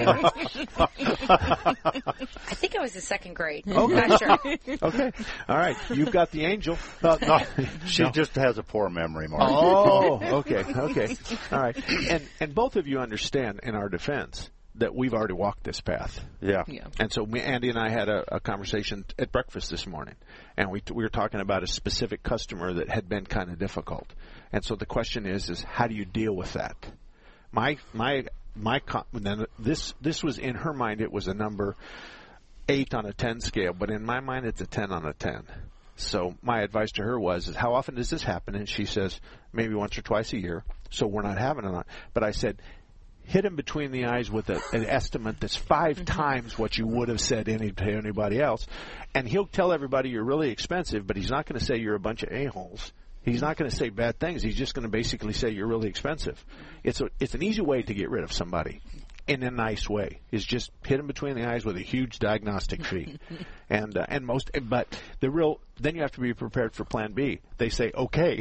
I think I was in second grade. Okay. Not sure. Okay. All right. You've got the angel. She just has a poor memory, Mark. Oh, okay. All right. And both of you understand, in our defense, that we've already walked this path. Yeah. And so Andy and I had a conversation at breakfast this morning, and we were talking about a specific customer that had been kind of difficult. And so the question is how do you deal with that? This was in her mind, it was a number 8 on a 10 scale, but in my mind it's a 10 on a 10. So my advice to her was, how often does this happen? And she says, maybe once or twice a year, so we're not having it on. But I said, hit him between the eyes with an estimate that's 5 times what you would have said to anybody else. And he'll tell everybody you're really expensive, but he's not going to say you're a bunch of a-holes. He's not going to say bad things. He's just going to basically say you're really expensive. It's an easy way to get rid of somebody in a nice way, is just hit him between the eyes with a huge diagnostic fee. But then you have to be prepared for plan B. They say, okay.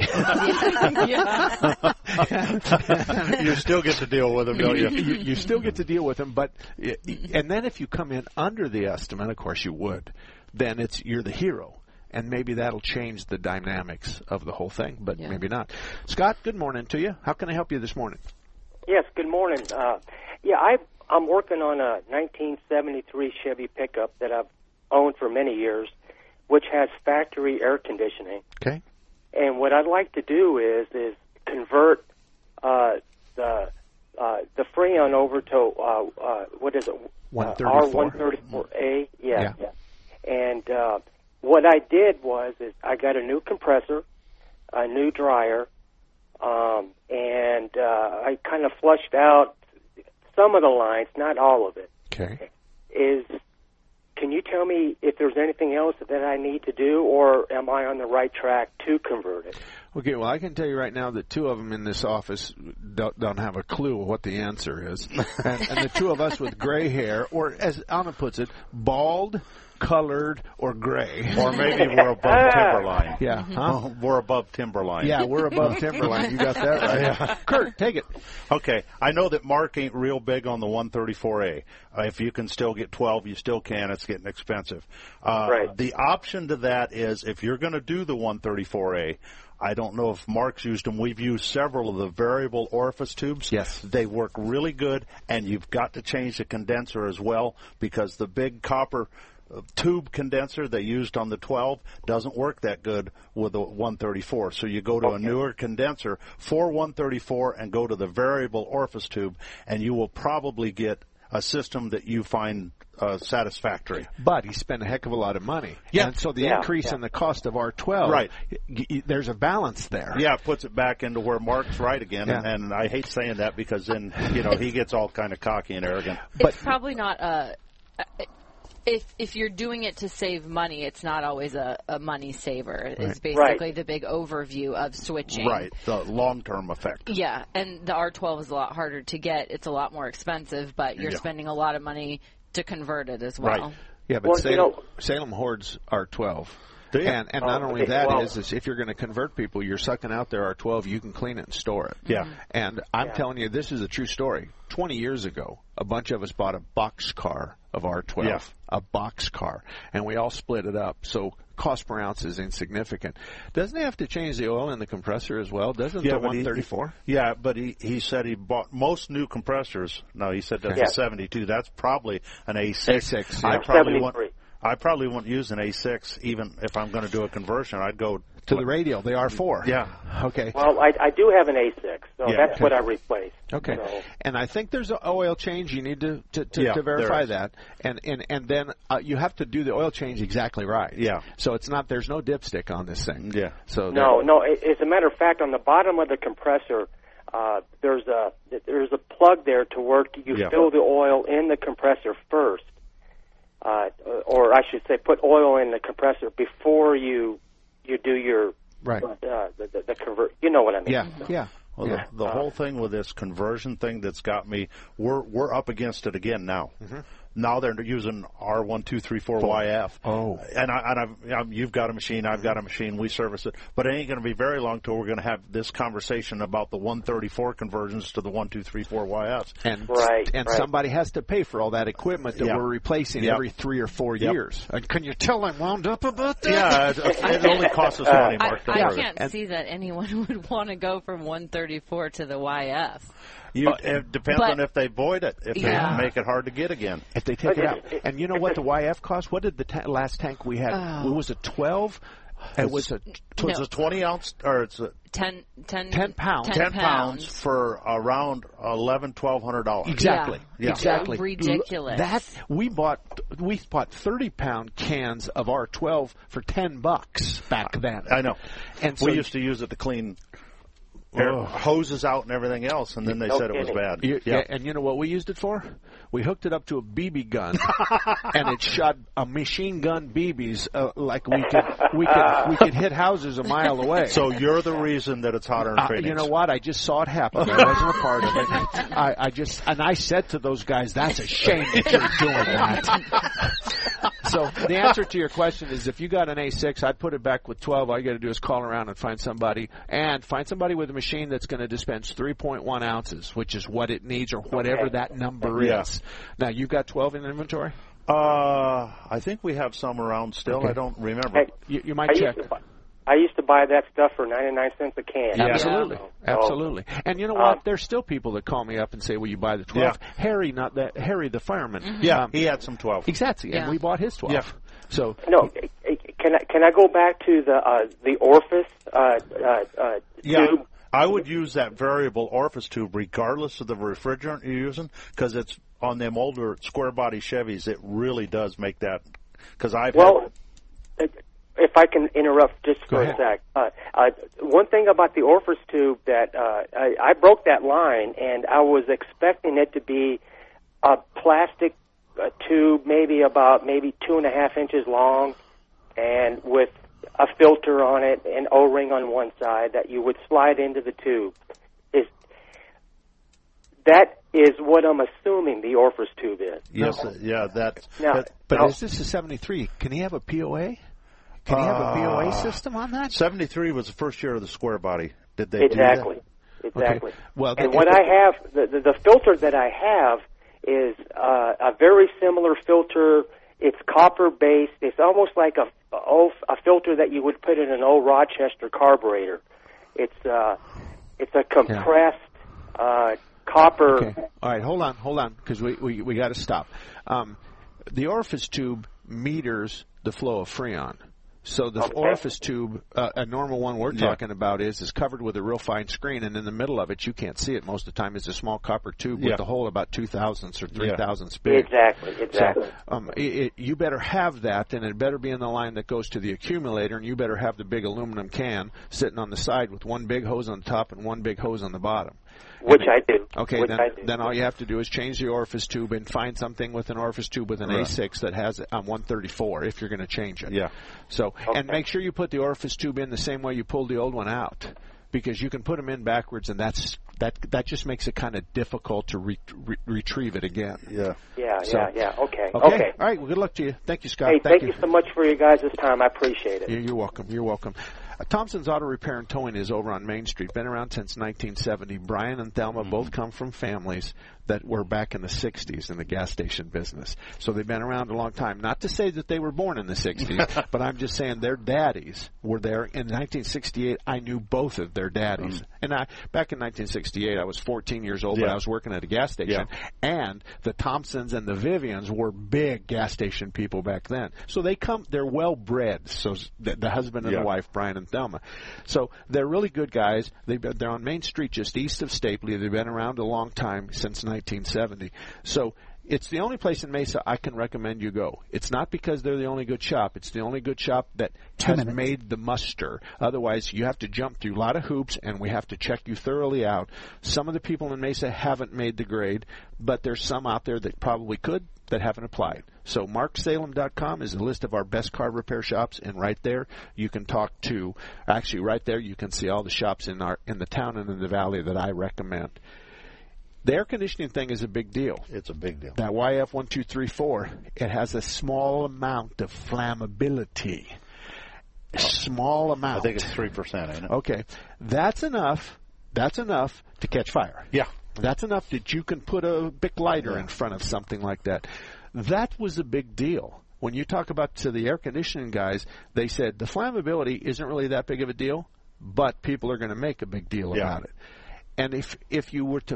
You still get to deal with them, don't you? You still get to deal with them, and then if you come in under the estimate, of course you would, then you're the hero. And maybe that'll change the dynamics of the whole thing, but maybe not. Scott, good morning to you. How can I help you this morning? Yes, good morning. I'm working on a 1973 Chevy pickup that I've owned for many years, which has factory air conditioning. Okay. And what I'd like to do is convert the Freon over to what is it? 134. R134A. Yeah. And what I did was I got a new compressor, a new dryer, and I kind of flushed out some of the lines, not all of it. Okay. Can you tell me if there's anything else that I need to do, or am I on the right track to convert it? Okay, well, I can tell you right now that 2 of them in this office don't have a clue what the answer is. and the 2 of us with gray hair, or as Anna puts it, bald, colored, or gray. Or maybe we're above timberline. Yeah. Huh? We're above timberline. Yeah, we're above timberline. You got that right. Yeah. Kurt, take it. Okay. I know that Mark ain't real big on the 134A. If you can still get 12, you still can. It's getting expensive. Right. The option to that is if you're going to do the 134A, I don't know if Mark's used them. We've used several of the variable orifice tubes. Yes. They work really good, and you've got to change the condenser as well, because the big copper tube condenser they used on the 12 doesn't work that good with a 134. So you go to a newer condenser for 134 and go to the variable orifice tube, and you will probably get a system that you find satisfactory. But he spent a heck of a lot of money. Yeah. And so the increase in the cost of R12, right. There's a balance there. Yeah, it puts it back into where Mark's right again. Yeah. And I hate saying that because then, he gets all kind of cocky and arrogant. It's probably not if you're doing it to save money, it's not always a money saver. Right. Is basically the big overview of switching. Right, the long-term effect. Yeah, and the R12 is a lot harder to get. It's a lot more expensive, but you're spending a lot of money to convert it as well. Right. Yeah, but Salem hoards R12. And not only that is if you're going to convert people, you're sucking out their R12, you can clean it and store it. Yeah. And I'm telling you, this is a true story. 20 years ago, a bunch of us bought a box car of R12, a box car, and we all split it up. So cost per ounce is insignificant. Doesn't he have to change the oil in the compressor as well? Doesn't the 134? But he said he bought most new compressors. No, he said that's a 72. That's probably an A6. A6, yeah. I probably wouldn't use an A6 even if I'm going to do a conversion. I'd go to the radial, the R4. Yeah. Okay. Well, I do have an A6, so that's what I replaced. Okay. So. And I think there's an oil change. You need to verify that. And then you have to do the oil change exactly right. Yeah. So there's no dipstick on this thing. Yeah. So no. As a matter of fact, on the bottom of the compressor, there's a plug there to work. You fill the oil in the compressor first. Or I should say, put oil in the compressor before you do your the convert. You know what I mean? Yeah. Well, the whole thing with this conversion thing that's got me, we're up against it again now. Mm-hmm. Now they're using R1234YF. Oh. And you've got a machine, I've got a machine, we service it. But it ain't going to be very long till we're going to have this conversation about the 134 conversions to the 1234YFs. And somebody has to pay for all that equipment that we're replacing every 3 or 4 years. And can you tell I'm wound up about that? Yeah, it only costs us money, Mark. I can't see that anyone would want to go from 134 to the YF. It depends on if they void it, if they make it hard to get again. If they take it out. And you know what the YF cost? What did the last tank we had? It was a 12. It was a 20 ounce, or it's a 10 pounds. 10 pounds for around $1,100. Exactly. Yeah. Exactly. Ridiculous. We bought 30-pound cans of R12 for $10 back then. I know. And so we used to use it to clean hoses out and everything else, and then they said it was bad. And you know what we used it for? We hooked it up to a BB gun, and it shot a machine gun BBs like we could hit houses a mile away. So you're the reason that it's hotter in Phoenix. You know what? I just saw it happen. I wasn't a part of it. I said to those guys, "That's a shame that you're doing that." So the answer to your question is, if you got an A6, I'd put it back with 12. All you got to do is call around and find somebody with a machine that's going to dispense 3.1 ounces, which is what it needs, or whatever that number is. Now, you've got 12 in inventory? I think we have some around still. Okay. I don't remember. Hey, you might check. I used to buy that stuff for 99 cents a can. Yeah. Absolutely. And you know what? There's still people that call me up and say, "Will you buy the 12?" Yeah. Harry, the fireman. Mm-hmm. Yeah, he had some 12. Exactly, and we bought his 12. Yeah. So no, can I go back to the orifice tube? I would use that variable orifice tube regardless of the refrigerant you're using, because it's on them older square body Chevys. It really does make that. Because if I can interrupt just for a sec. One thing about the orifice tube that I broke that line, and I was expecting it to be a plastic tube, maybe 2.5 inches long, and with a filter on it, an O-ring on one side that you would slide into the tube. That is what I'm assuming the orifice tube is. Yes, But is this a 73? Can he have a POA? Can he have a BOA system on that? 73 was the first year of the square body. Did they Exactly. do that? Exactly. Okay. Well, and what I have, the filter that I have is a very similar filter. It's copper-based. It's almost like a filter that you would put in an old Rochester carburetor. It's a compressed copper. Okay. All right, hold on, because we got to stop. The orifice tube meters the flow of Freon. So the orifice tube, a normal one we're talking about is covered with a real fine screen, and in the middle of it, you can't see it most of the time, is a small copper tube with a hole about 2,000ths or 3,000ths big. Exactly. So you better have that, and it better be in the line that goes to the accumulator, and you better have the big aluminum can sitting on the side with one big hose on the top and one big hose on the bottom. Which I do. Okay, then all you have to do is change the orifice tube and find something with an orifice tube with an A6 that has 134 if you're going to change it. Yeah. So, and make sure you put the orifice tube in the same way you pulled the old one out, because you can put them in backwards, and that just makes it kind of difficult to retrieve it again. Yeah. Okay. All right. Well, good luck to you. Thank you, Scott. Hey, thank you so much for your guys' time. I appreciate it. You're welcome. Thompson's Auto Repair and Towing is over on Main Street. Been around since 1970. Brian and Thelma both come from families that were back in the 60s in the gas station business. So they've been around a long time. Not to say that they were born in the 60s, but I'm just saying their daddies were there. In 1968, I knew both of their daddies. And back in 1968, I was 14 years old, but I was working at a gas station. And the Thompsons and the Vivians were big gas station people back then. So they're well-bred. So the husband and the wife, Brian and Thelma. So they're really good guys. They're on Main Street just east of Stapley. They've been around a long time, since 1970. So it's the only place in Mesa I can recommend you go. It's not because they're the only good shop. It's the only good shop that has made the muster. Otherwise, you have to jump through a lot of hoops, and we have to check you thoroughly out. Some of the people in Mesa haven't made the grade, but there's some out there that probably could that haven't applied. So marksalem.com is a list of our best car repair shops, and right there you can talk to, actually right there you can see all the shops in the town and in the valley that I recommend. The air conditioning thing is a big deal. It's a big deal. That YF1234, it has a small amount of flammability. Small amount. I think it's 3%, ain't it? Okay. That's enough to catch fire. Yeah. That's enough that you can put a Bic lighter in front of something like that. That was a big deal. When you talk about to the air conditioning guys, they said the flammability isn't really that big of a deal, but people are going to make a big deal about it. And if we were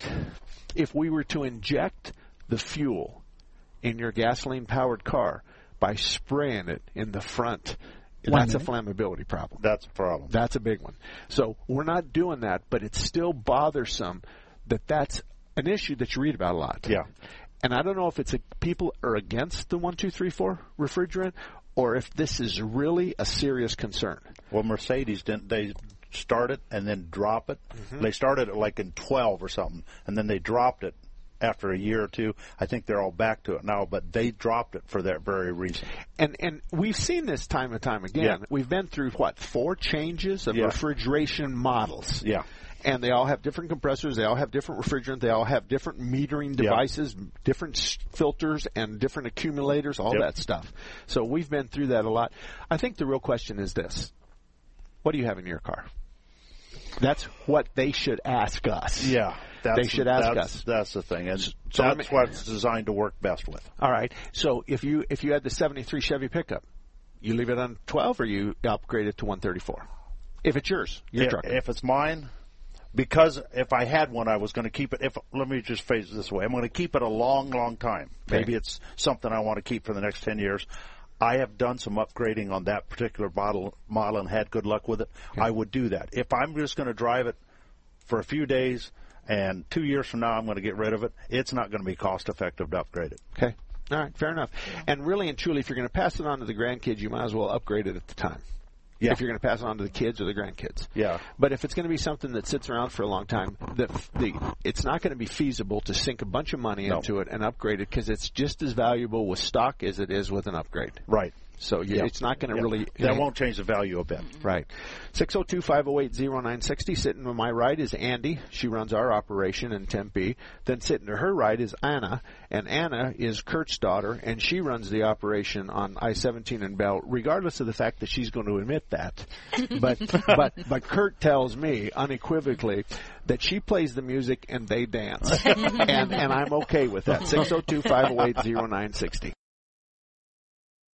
to inject the fuel in your gasoline-powered car by spraying it in the front, that's a flammability problem. That's a problem. That's a big one. So we're not doing that, but it's still bothersome that's an issue that you read about a lot. Yeah. And I don't know if people are against the 1234 refrigerant or if this is really a serious concern. Well, Mercedes didn't they start it and then drop it? They started it like in 12 or something, and then they dropped it after a year or two. I think they're all back to it now, but they dropped it for that very reason. And we've seen this time and time again. Yeah. We've been through, 4 changes of refrigeration models. Yeah. And they all have different compressors. They all have different refrigerant. They all have different metering devices, different filters, and different accumulators, all that stuff. So we've been through that a lot. I think the real question is this. What do you have in your car? That's what they should ask us. Yeah. They should ask us. That's the thing. And that's what it's designed to work best with. All right. So if you had the 73 Chevy pickup, you leave it on 12 or you upgrade it to 134? If it's yours, your truck. If it's mine, because if I had one, I was going to keep it. Let me just phrase it this way. I'm going to keep it a long, long time. Okay. Maybe it's something I want to keep for the next 10 years. I have done some upgrading on that particular model and had good luck with it. Okay. I would do that. If I'm just going to drive it for a few days and 2 years from now I'm going to get rid of it, it's not going to be cost effective to upgrade it. Okay. All right. Fair enough. And really and truly, if you're going to pass it on to the grandkids, you might as well upgrade it at the time. Yeah. If you're going to pass it on to the kids or the grandkids. Yeah. But if it's going to be something that sits around for a long time, it's not going to be feasible to sink a bunch of money into it and upgrade it because it's just as valuable with stock as it is with an upgrade. Right. So it's not going to really... That won't change the value a bit. Right. 602-508-0960. Sitting to my right is Andy. She runs our operation in Tempe. Then sitting to her right is Anna. And Anna is Kurt's daughter, and she runs the operation on I-17 in Bell, regardless of the fact that she's going to admit that. But Kurt tells me unequivocally that she plays the music and they dance. and I'm okay with that. 602-508-0960.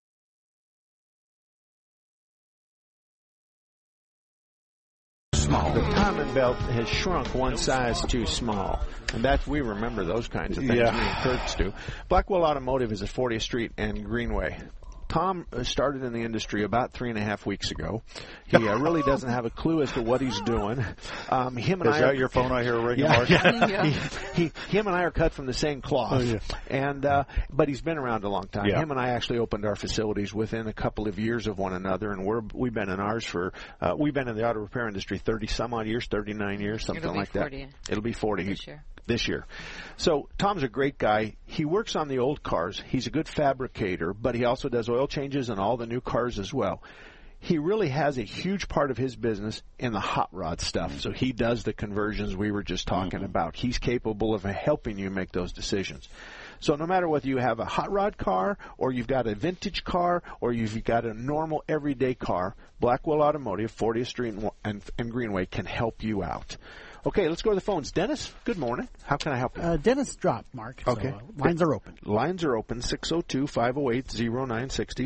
Small the timing belt has shrunk one size too small. And we remember those kinds of things. Me and Kurtz do. Blackwell Automotive is at 40th Street and Greenway. Tom started in the industry about 3.5 weeks ago. He really doesn't have a clue as to what he's doing. Is that your phone I hear ringing, Mark? Him and I are cut from the same cloth. But he's been around a long time. Yeah. Him and I actually opened our facilities within a couple of years of one another, and we've been in ours for we've been in the auto repair industry 30 some odd years, 39 years, something like 40. that. It'll be 40 this year. So Tom's a great guy. He works on the old cars. He's a good fabricator, but he also does oil changes on all the new cars as well. He really has a huge part of his business in the hot rod stuff. So he does the conversions we were just talking about. He's capable of helping you make those decisions. So no matter whether you have a hot rod car or you've got a vintage car or you've got a normal everyday car, Blackwell Automotive, 40th Street and Greenway can help you out. Okay, let's go to the phones. Dennis, good morning. How can I help you? Dennis dropped, Mark. Okay. So, lines are open. Lines are open, 602-508-0960,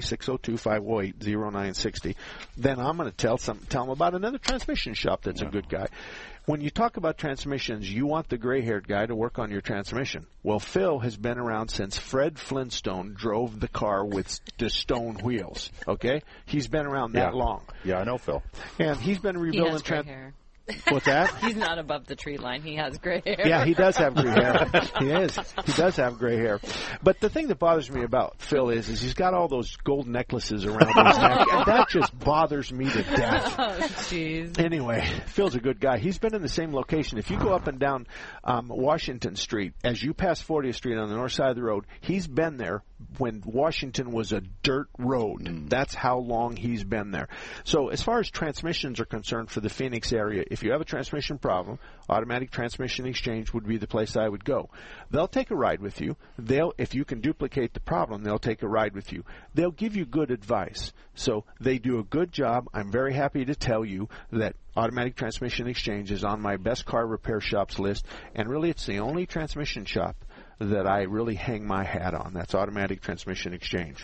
602-508-0960. Then I'm going to tell him about another transmission shop that's a good guy. When you talk about transmissions, you want the gray-haired guy to work on your transmission. Well, Phil has been around since Fred Flintstone drove the car with the stone wheels, okay? He's been around that long. Yeah, I know Phil. And he's been rebuilding... hair. What's that? He's not above the tree line. He has gray hair. Yeah, he does have gray hair. He does have gray hair. But the thing that bothers me about Phil is he's got all those gold necklaces around his neck, and that just bothers me to death. Oh, jeez. Anyway, Phil's a good guy. He's been in the same location. If you go up and down Washington Street, as you pass 40th Street on the north side of the road, he's been there when Washington was a dirt road. That's how long he's been there. So as far as transmissions are concerned for the Phoenix area, if you have a transmission problem, Automatic Transmission Exchange would be the place I would go. They'll take a ride with you. If you can duplicate the problem, they'll take a ride with you. They'll give you good advice. So they do a good job. I'm very happy to tell you that Automatic Transmission Exchange is on my best car repair shops list, and really it's the only transmission shop that I really hang my hat on. That's Automatic Transmission Exchange.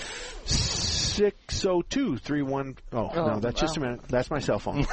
602-31... no, that's just a minute. That's my cell phone.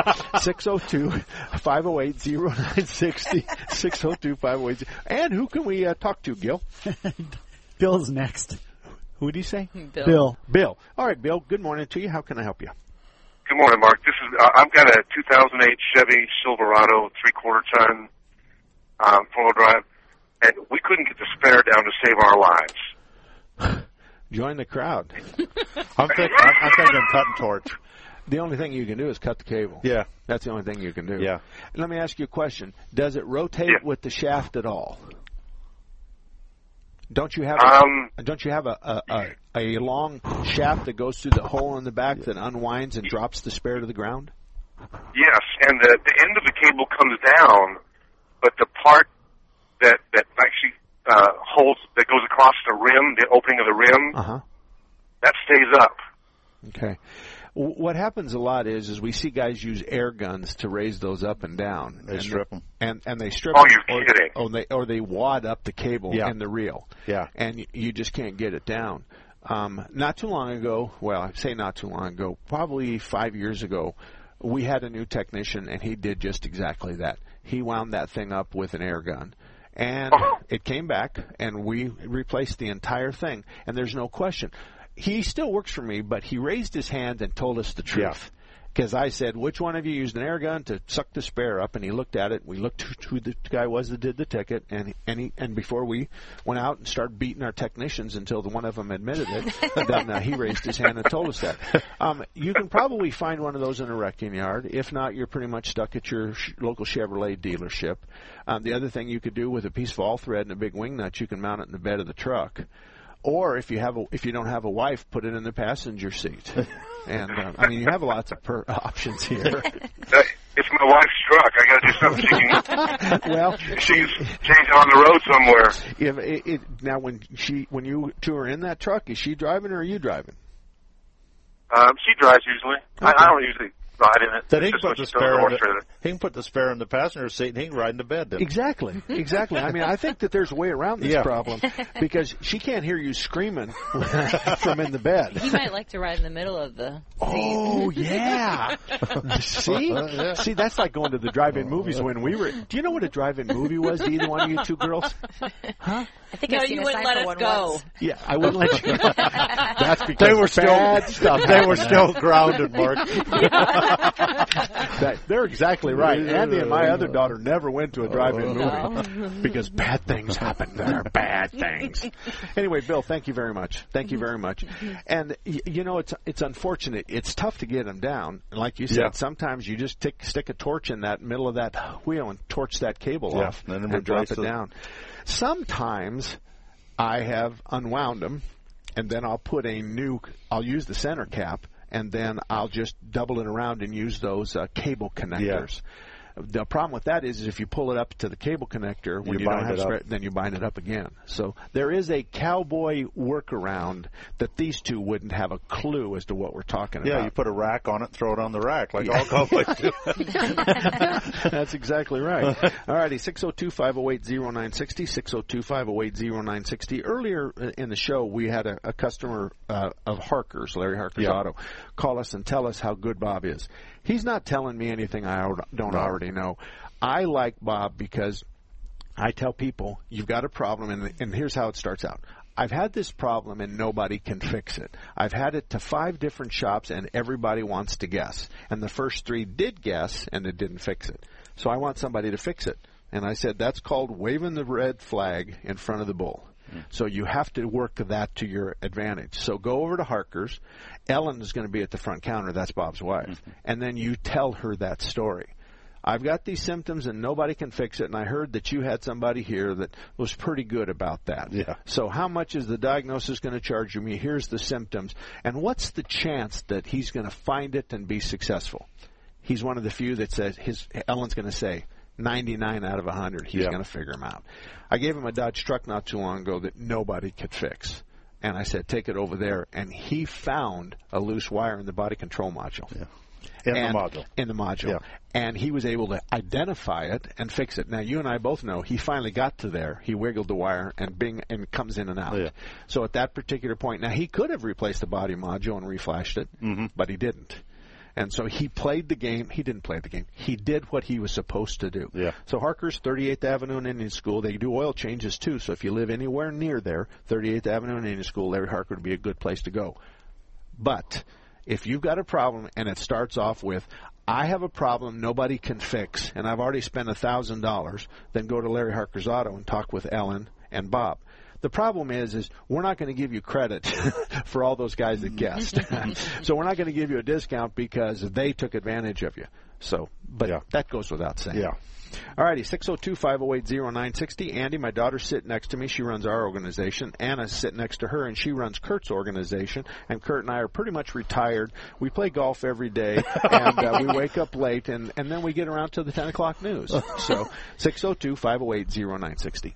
602-508-0960. 602-508... And who can we talk to, Gil? Bill's next. Who did he say? Bill. Bill. All right, Bill, good morning to you. How can I help you? Good morning, Mark. I've got a 2008 Chevy Silverado 3/4 ton four-wheel drive, and we couldn't get the spare down to save our lives. Join the crowd. I'm thinking cutting torch. The only thing you can do is cut the cable. Yeah. That's the only thing you can do. Yeah. Let me ask you a question. Does it rotate with the shaft at all? Don't you have a long shaft that goes through the hole in the back that unwinds and drops the spare to the ground? Yes, and the end of the cable comes down, but the part that actually holds, that goes across the rim, the opening of the rim, that stays up. Okay. What happens a lot is we see guys use air guns to raise those up and down. They strip them. And they strip them. Oh, you're kidding. Or they wad up the cable in the reel. Yeah. And you just can't get it down. Not too long ago, well, I say not too long ago, probably 5 years ago, we had a new technician, and he did just exactly that. He wound that thing up with an air gun. And it came back, and we replaced the entire thing. And there's no question. He still works for me, but he raised his hand and told us the truth. Because I said, which one of you used an air gun to suck the spare up? And he looked at it. We looked who the guy was that did the ticket. And before we went out and started beating our technicians until one of them admitted it, then he raised his hand and told us that. You can probably find one of those in a wrecking yard. If not, you're pretty much stuck at your local Chevrolet dealership. The other thing you could do with a piece of all thread and a big wing nut, you can mount it in the bed of the truck. Or if you don't have a wife, put it in the passenger seat. And you have lots of options here. It's my wife's truck. I got to do something she can. Well, she's changing on the road somewhere. Now, when you two are in that truck, is she driving or are you driving? She drives usually. Okay. I don't usually ride in it. Then he can put the spare in it. He can put the spare in the passenger seat and he can ride in the bed. Exactly. I mean, I think that there's a way around this problem because she can't hear you screaming from in the bed. He might like to ride in the middle of the seat. Oh, yeah. See, that's like going to the drive-in movies when we were. Do you know what a drive-in movie was to either one of you two girls? Huh? I think no, you wouldn't let us go. Once. Yeah, I wouldn't let you go. That's because they were still grounded, Mark. They're exactly right. Andy and my other daughter never went to a drive-in movie because bad things happen. There are bad things. Anyway, Bill, thank you very much. Thank you very much. And you know, it's unfortunate. It's tough to get them down. And like you said, sometimes you just stick a torch in that middle of that wheel and torch that cable off and drop it down. Sometimes I have unwound them, and then I'll use the center cap, and then I'll just double it around and use those cable connectors. The problem with that is if you pull it up to the cable connector, when you don't have spread, then you bind it up again. So there is a cowboy workaround that these two wouldn't have a clue as to what we're talking about. Yeah, you put a rack on it, throw it on the rack like all cowboys do. That's exactly right. All righty, 602-508-0960, 602-508-0960. Earlier in the show, we had a customer of Harker's, Larry Harker's Auto, call us and tell us how good Bob is. He's not telling me anything I don't already know. I like Bob because I tell people, you've got a problem, and here's how it starts out. I've had this problem, and nobody can fix it. I've had it to 5 different shops, and everybody wants to guess. And the first 3 did guess, and it didn't fix it. So I want somebody to fix it. And I said, that's called waving the red flag in front of the bull. So you have to work that to your advantage. So go over to Harker's. Ellen is going to be at the front counter. That's Bob's wife. And then you tell her that story. I've got these symptoms and nobody can fix it, and I heard that you had somebody here that was pretty good about that. Yeah. So how much is the diagnosis going to charge you? Here's the symptoms. And what's the chance that he's going to find it and be successful? He's one of the few that says, Ellen's going to say, 99 out of 100, he's going to figure them out. I gave him a Dodge truck not too long ago that nobody could fix. And I said, take it over there. And he found a loose wire in the body control module. Yeah. In the module. Yeah. And he was able to identify it and fix it. Now, you and I both know he finally got to there. He wiggled the wire and bing, and comes in and out. Yeah. So at that particular point, now he could have replaced the body module and reflashed it, but he didn't. And so he played the game. He didn't play the game. He did what he was supposed to do. Yeah. So Harker's, 38th Avenue and Indian School. They do oil changes, too. So if you live anywhere near there, 38th Avenue and Indian School, Larry Harker would be a good place to go. But if you've got a problem and it starts off with, I have a problem nobody can fix, and I've already spent $1,000, then go to Larry Harker's Auto and talk with Ellen and Bob. The problem is we're not going to give you credit for all those guys that guessed. So we're not going to give you a discount because they took advantage of you. So, but that goes without saying. Yeah. All righty, 602-508-0960. Andy, my daughter's sitting next to me. She runs our organization. Anna's sitting next to her, and she runs Kurt's organization. And Kurt and I are pretty much retired. We play golf every day, and we wake up late, and then we get around to the 10 o'clock news. So 602-508-0960.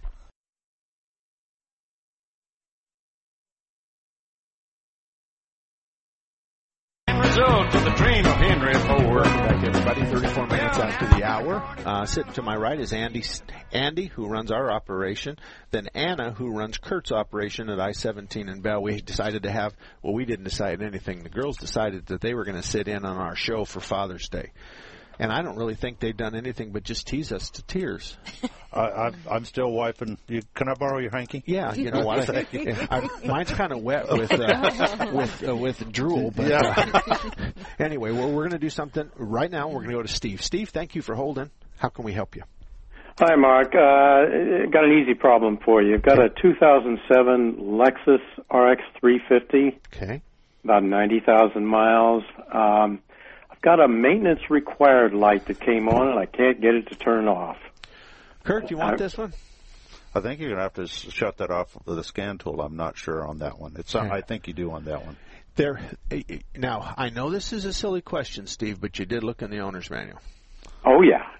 Result of the train of Henry Ford. Welcome back, everybody. 34 minutes after the hour. Sitting to my right is Andy, who runs our operation. Then Anna, who runs Kurt's operation at I-17 in Bell. We decided to have, well, we didn't decide anything. The girls decided that they were going to sit in on our show for Father's Day. And I don't really think they've done anything but just tease us to tears. I'm still wiping. Can I borrow your hanky? Yeah, you know what? Mine's kind of wet with drool. But anyway, well, we're going to do something right now. We're going to go to Steve. Steve, thank you for holding. How can we help you? Hi, Mark. Got an easy problem for you. I've got a 2007 Lexus RX 350. Okay. About 90,000 miles. Got a maintenance required light that came on, and I can't get it to turn off. Kurt, do you want this one? I think you're going to have to shut that off with a scan tool. I'm not sure on that one. I think you do on that one. Now, I know this is a silly question, Steve, but you did look in the owner's manual. Oh, yeah.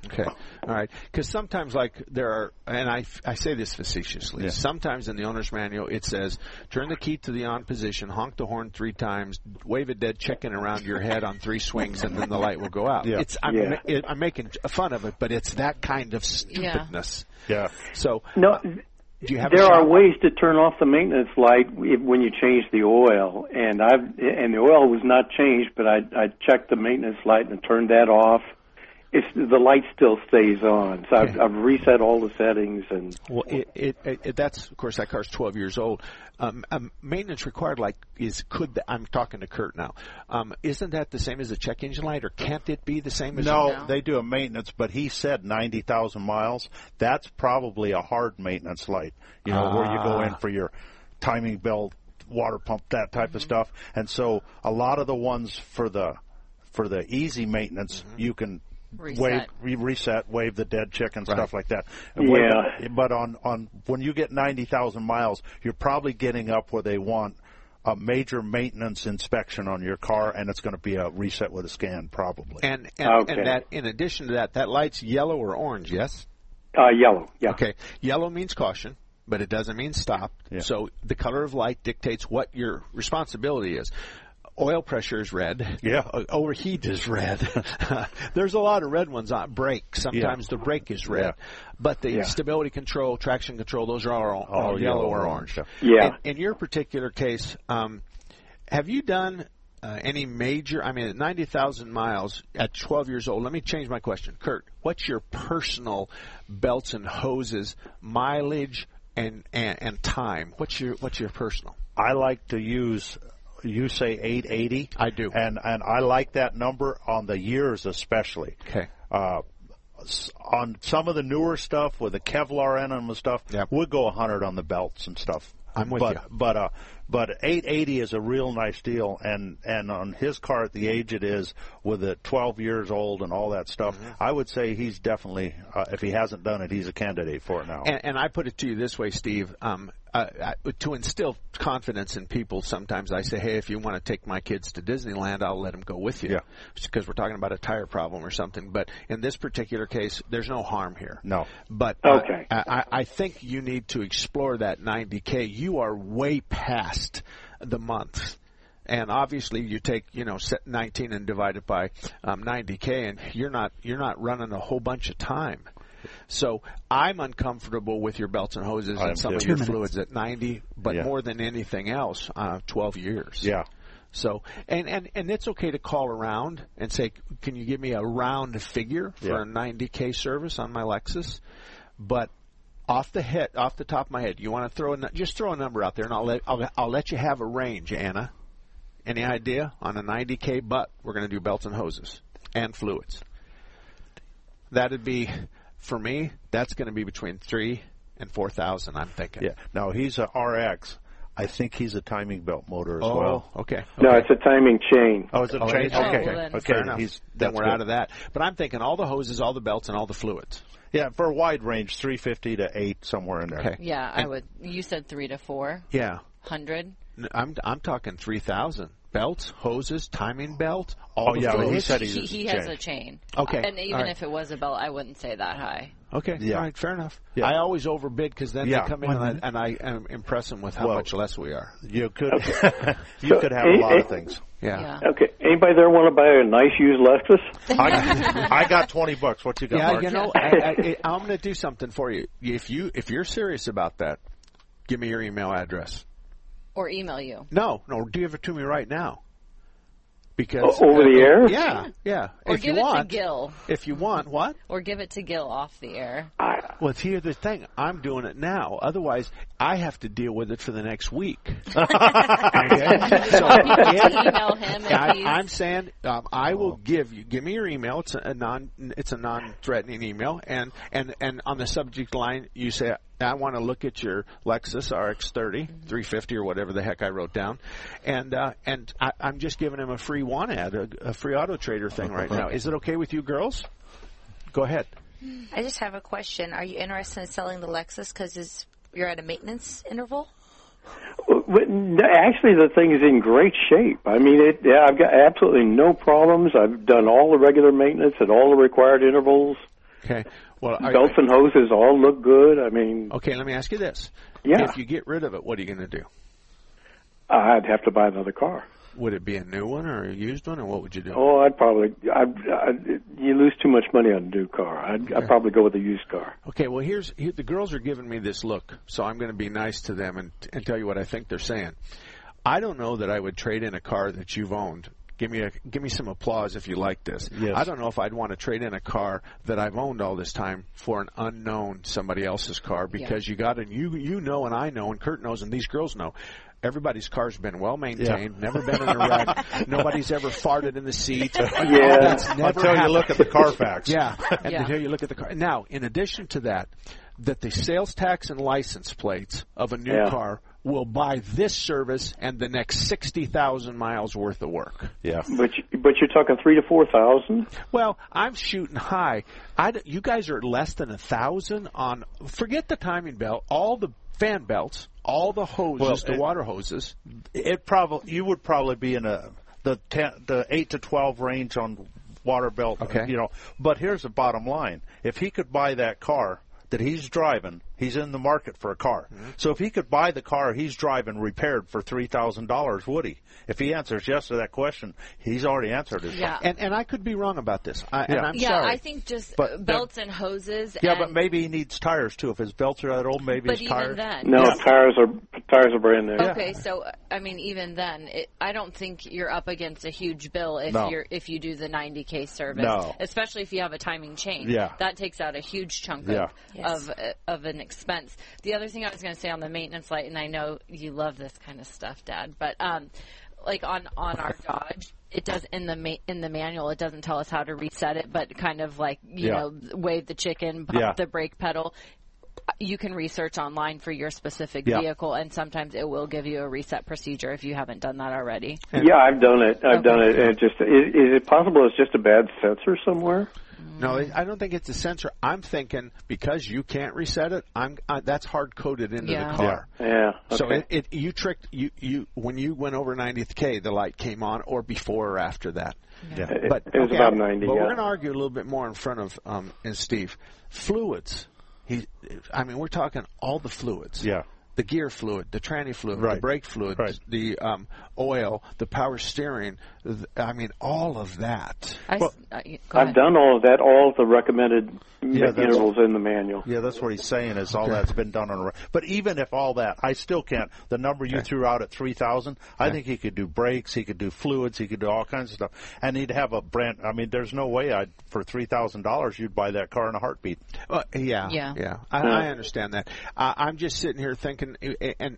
Okay. All right. Because sometimes, like, there are, and I say this facetiously, sometimes in the owner's manual it says, turn the key to the on position, honk the horn 3 times, wave a dead chicken around your head on 3 swings, and then the light will go out. Yeah. I'm making fun of it, but it's that kind of stupidness. Yeah. So, no. There are ways to turn off the maintenance light when you change the oil, and the oil was not changed, but I checked the maintenance light and turned that off. The light still stays on, so I've reset all the settings. And well, that's, of course, that car's 12 years old. Maintenance required light I'm talking to Kurt now. Isn't that the same as a check engine light, or can't it be the same as? No, they do a maintenance, but he said 90,000 miles. That's probably a hard maintenance light, where you go in for your timing belt, water pump, that type of stuff. And so a lot of the ones for the easy maintenance, you can reset, wave the dead chicken, stuff like that. But on when you get 90,000 miles, you're probably getting up where they want a major maintenance inspection on your car, and it's going to be a reset with a scan, probably. And that, in addition to that light's yellow or orange, yes? Yellow, yeah. Okay. Yellow means caution, but it doesn't mean stop. Yeah. So the color of light dictates what your responsibility is. Oil pressure is red. Yeah. Overheat is red. There's a lot of red ones on brake. Sometimes the brake is red. Yeah. But the stability control, traction control, those are all yellow or orange. Yeah. In your particular case, have you done any major, at 90,000 miles at 12 years old, let me change my question. Kurt, what's your personal belts and hoses mileage and time? What's your personal? I like to use... You say 880? I do. And I like that number on the years especially. Okay. On some of the newer stuff with the Kevlar in them and stuff, we'll go 100 on the belts and stuff. I'm with you. But 880 is a real nice deal, and on his car at the age it is, with it 12 years old and all that stuff, I would say he's definitely, if he hasn't done it, he's a candidate for it now. And I put it to you this way, Steve. To instill confidence in people, sometimes I say, hey, if you want to take my kids to Disneyland, I'll let them go with you. Yeah. Because we're talking about a tire problem or something. But in this particular case, there's no harm here. No. But I think you need to explore that 90K. You are way past the month. And obviously, you take set 19 and divide it by 90K, and you're not running a whole bunch of time. So I'm uncomfortable with your belts and hoses and some of your fluids at 90, but more than anything else, 12 years. Yeah. So and it's okay to call around and say, can you give me a round figure for a 90K service on my Lexus? But off the top of my head, you want to just throw a number out there, and I'll let you have a range, Anna. Any idea on a 90K? But we're going to do belts and hoses and fluids. That'd be. For me, that's going to be between 3,000 and 4,000, I'm thinking. Yeah. Now, he's a RX. I think he's a timing belt motor as well. Okay. No, it's a timing chain. Oh, it's a chain? Okay. Fair enough. Then we're out of that. But I'm thinking all the hoses, all the belts, and all the fluids. Yeah, for a wide range, 350 to 8, somewhere in there. Okay. Yeah, I would. You said 3 to 4. Yeah. 100. I'm talking 3,000. Belts, hoses, timing belt, he said he has a chain. Okay. And even if it was a belt, I wouldn't say that high. Okay. Yeah. All right. Fair enough. Yeah. I always overbid because then they come in and I impress them with how much less we are. You could could have a lot of things. Yeah. Okay. Anybody there want to buy a nice used Lexus? I got $20. What you got? Yeah. Mark? I'm going to do something for you. If you're serious about that, give me your email address. Or email you. No, give it to me right now. Because over the air? Yeah. Or give it to Gil. If you want, what? Or give it to Gil off the air. Well, here's the thing. I'm doing it now. Otherwise, I have to deal with it for the next week. Okay? So email him. I'm saying I will give me your email. It's a non-threatening email, and on the subject line you say, I want to look at your Lexus RX-30, 350 or whatever the heck I wrote down, and I'm just giving him a free ad, a free Auto Trader thing right now. Is it okay with you girls? Go ahead. I just have a question. Are you interested in selling the Lexus because you're at a maintenance interval? Actually, the thing is in great shape. I've got absolutely no problems. I've done all the regular maintenance at all the required intervals. Okay. Well, belts and hoses all look good. I mean. Okay, let me ask you this. Yeah. If you get rid of it, what are you going to do? I'd have to buy another car. Would it be a new one or a used one, or what would you do? Oh, you lose too much money on a new car. I'd probably go with a used car. Okay, well, the girls are giving me this look, so I'm going to be nice to them and tell you what I think they're saying. I don't know that I would trade in a car that you've owned. Give me some applause if you like this. Yes. I don't know if I'd want to trade in a car that I've owned all this time for an unknown somebody else's car, because you know, and I know, and Kurt knows, and these girls know. Everybody's car's been well maintained, never been in a wreck. Nobody's ever farted in the seat. Until you look at the Carfax. Until you look at the car. Now, in addition to that the sales tax and license plates of a new car will buy this service and the next 60,000 miles worth of work. Yeah, but you're talking 3,000 to 4,000. Well, I'm shooting high. You guys are less than 1,000 on. Forget the timing belt. All the fan belts, all the hoses, the water hoses. You would probably be in the 8 to 12 range on water belt. Okay. But here's the bottom line: if he could buy that car that he's driving, he's in the market for a car. Mm-hmm. So if he could buy the car he's driving repaired for $3,000, would he? If he answers yes to that question, he's already answered it. Yeah. And I could be wrong about this. And I'm sorry. I think just belts and hoses. Yeah, but maybe he needs tires too. If his belts are that old, maybe his tires. No, tires are brand new. Okay, so I mean, even then, I don't think you're up against a huge bill if you do the 90K service, especially if you have a timing chain. Yeah, that takes out a huge chunk of an expense. The other thing I was going to say on the maintenance light, and I know you love this kind of stuff, Dad, but like on our Dodge, it does in the manual. It doesn't tell us how to reset it, but kind of like you know, wave the chicken, pump the brake pedal. You can research online for your specific vehicle, and sometimes it will give you a reset procedure if you haven't done that already. Yeah, I've done it. I've done it. And is it possible it's just a bad sensor somewhere? No, I don't think it's a sensor. I'm thinking because you can't reset it, that's hard coded into the car. Yeah. Okay. So you tricked you when you went over 90th K, the light came on, or before or after that. Yeah. But it was about 90. But we're going to argue a little bit more in front of and Steve. Fluids. We're talking all the fluids. Yeah. The gear fluid, the tranny fluid, right. the brake fluid, right. the oil, the power steering. All of that. I've done all of that, all the recommended intervals in the manual. Yeah, that's what he's saying is all that's been done on a. But even if all that, I still can't. The number you threw out at 3,000, I think he could do brakes, he could do fluids, he could do all kinds of stuff, and he'd have a brand. I mean, there's no way for $3,000 you'd buy that car in a heartbeat. Yeah. I understand that. I'm just sitting here thinking, and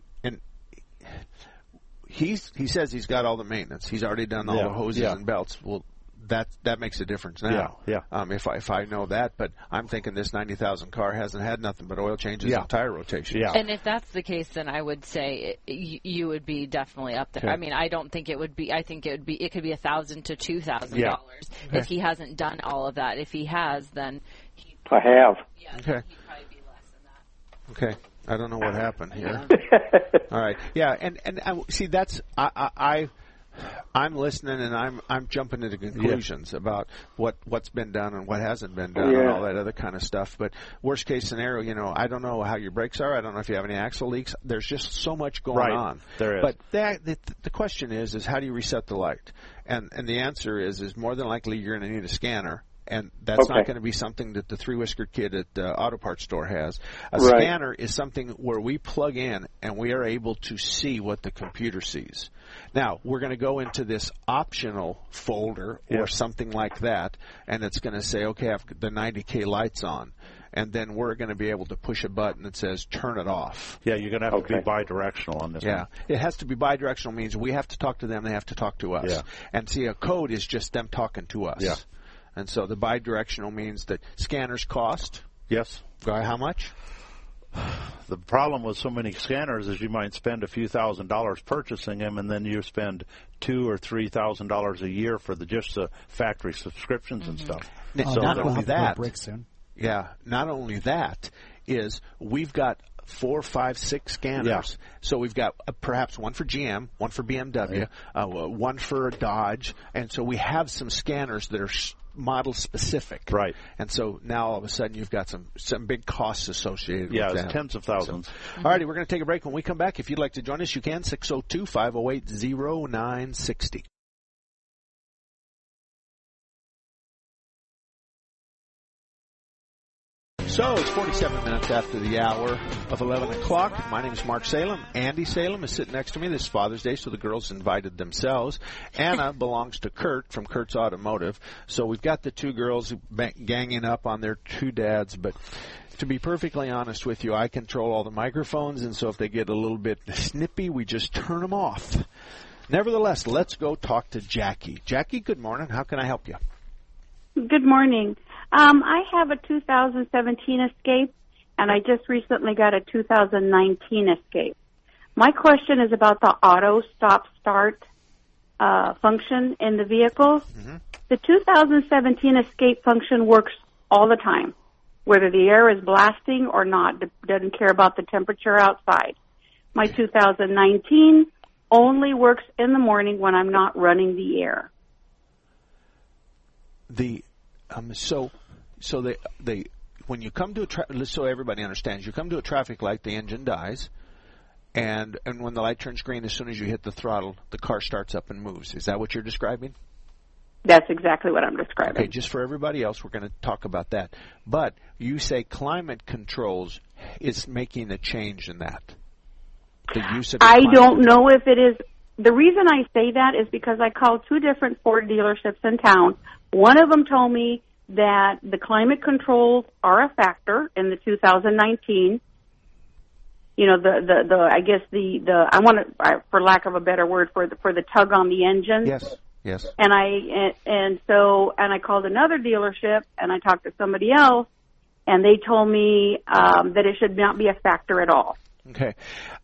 he says he's got all the maintenance. He's already done all the hoses and belts. Well, that makes a difference now. If I know that, but I'm thinking this 90,000 car hasn't had nothing but oil changes and tire rotation. Yeah. And if that's the case, then I would say you would be definitely up there. Okay. I mean, I don't think it would be. I think it could be $1,000 to $2,000 if he hasn't done all of that. If he has, then I have. Yeah, he'd probably be less than that. Okay. I don't know what happened here. All right. Yeah, and see that's I'm listening and I'm jumping into conclusions about what's been done and what hasn't been done and all that other kind of stuff. But worst case scenario, I don't know how your brakes are. I don't know if you have any axle leaks. There's just so much going on. There is. But the question is how do you reset the light? And the answer is more than likely you're going to need a scanner. And that's not going to be something that the three-whiskered kid at the auto parts store has. A scanner is something where we plug in and we are able to see what the computer sees. Now, we're going to go into this optional folder or something like that, and it's going to say, okay, I've got the 90K lights on. And then we're going to be able to push a button that says turn it off. Yeah, you're going to have to be bidirectional on this one. Yeah, it has to be bidirectional, means we have to talk to them, they have to talk to us. Yeah. And see, a code is just them talking to us. Yeah. And so the bidirectional means that scanners cost. Yes. How much? The problem with so many scanners is you might spend a few $1,000s purchasing them, and then you spend $2,000 or $3,000 a year for just the factory subscriptions and stuff. So not only that, not only that is we've got 4, 5, 6 scanners. Yeah. So we've got perhaps one for GM, one for BMW, one for Dodge, and so we have some scanners that are model specific. Right. And so now all of a sudden you've got some big costs associated with that. Yeah, tens of thousands. All righty, we're going to take a break. When we come back, if you'd like to join us, you can, 602-508-0960. So it's 47 minutes after the hour of 11 o'clock. My name is Mark Salem. Andy Salem is sitting next to me. This is Father's Day, so the girls invited themselves. Anna belongs to Kurt from Kurt's Automotive. So we've got the two girls ganging up on their two dads. But to be perfectly honest with you, I control all the microphones, and so if they get a little bit snippy, we just turn them off. Nevertheless, let's go talk to Jackie. Jackie, good morning. How can I help you? Good morning. I have a 2017 Escape, and I just recently got a 2019 Escape. My question is about the auto stop-start function in the vehicles. Mm-hmm. The 2017 Escape function works all the time, whether the air is blasting or not. Doesn't care about the temperature outside. My 2019 only works in the morning when I'm not running the air. So they when you come to so everybody understands, you come to a traffic light, the engine dies, and when the light turns green, as soon as you hit the throttle, the car starts up and moves. Is that what you're describing? That's exactly what I'm describing. Okay, just for everybody else, we're going to talk about that. But you say climate controls is making a change in that. The use of I don't know if it is. The reason I say that is because I called two different Ford dealerships in town. One of them told me that the climate controls are a factor in the 2019. You know, I guess I want to, for lack of a better word, for the tug on the engine. Yes. And I called another dealership and I talked to somebody else, and they told me that it should not be a factor at all. Okay.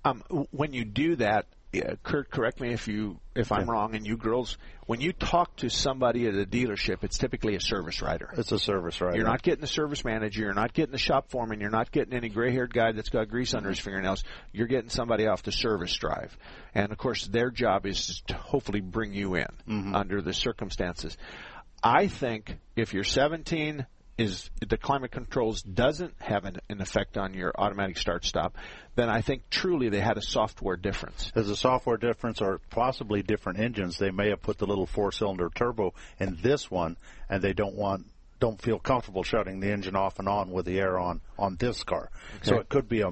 When you do that, Kurt, correct me if I'm wrong, and you girls, when you talk to somebody at a dealership, it's typically a service writer. It's a service writer. You're not getting the service manager. You're not getting the shop foreman. You're not getting any gray-haired guy that's got grease under his fingernails. You're getting somebody off the service drive. And, of course, their job is to hopefully bring you in under the circumstances. I think if you're 17, the climate controls doesn't have an effect on your automatic start-stop, then I think truly they had a software difference. There's a software difference or possibly different engines. They may have put the little four-cylinder turbo in this one, and they don't feel comfortable shutting the engine off and on with the air on this car. Okay. So it could be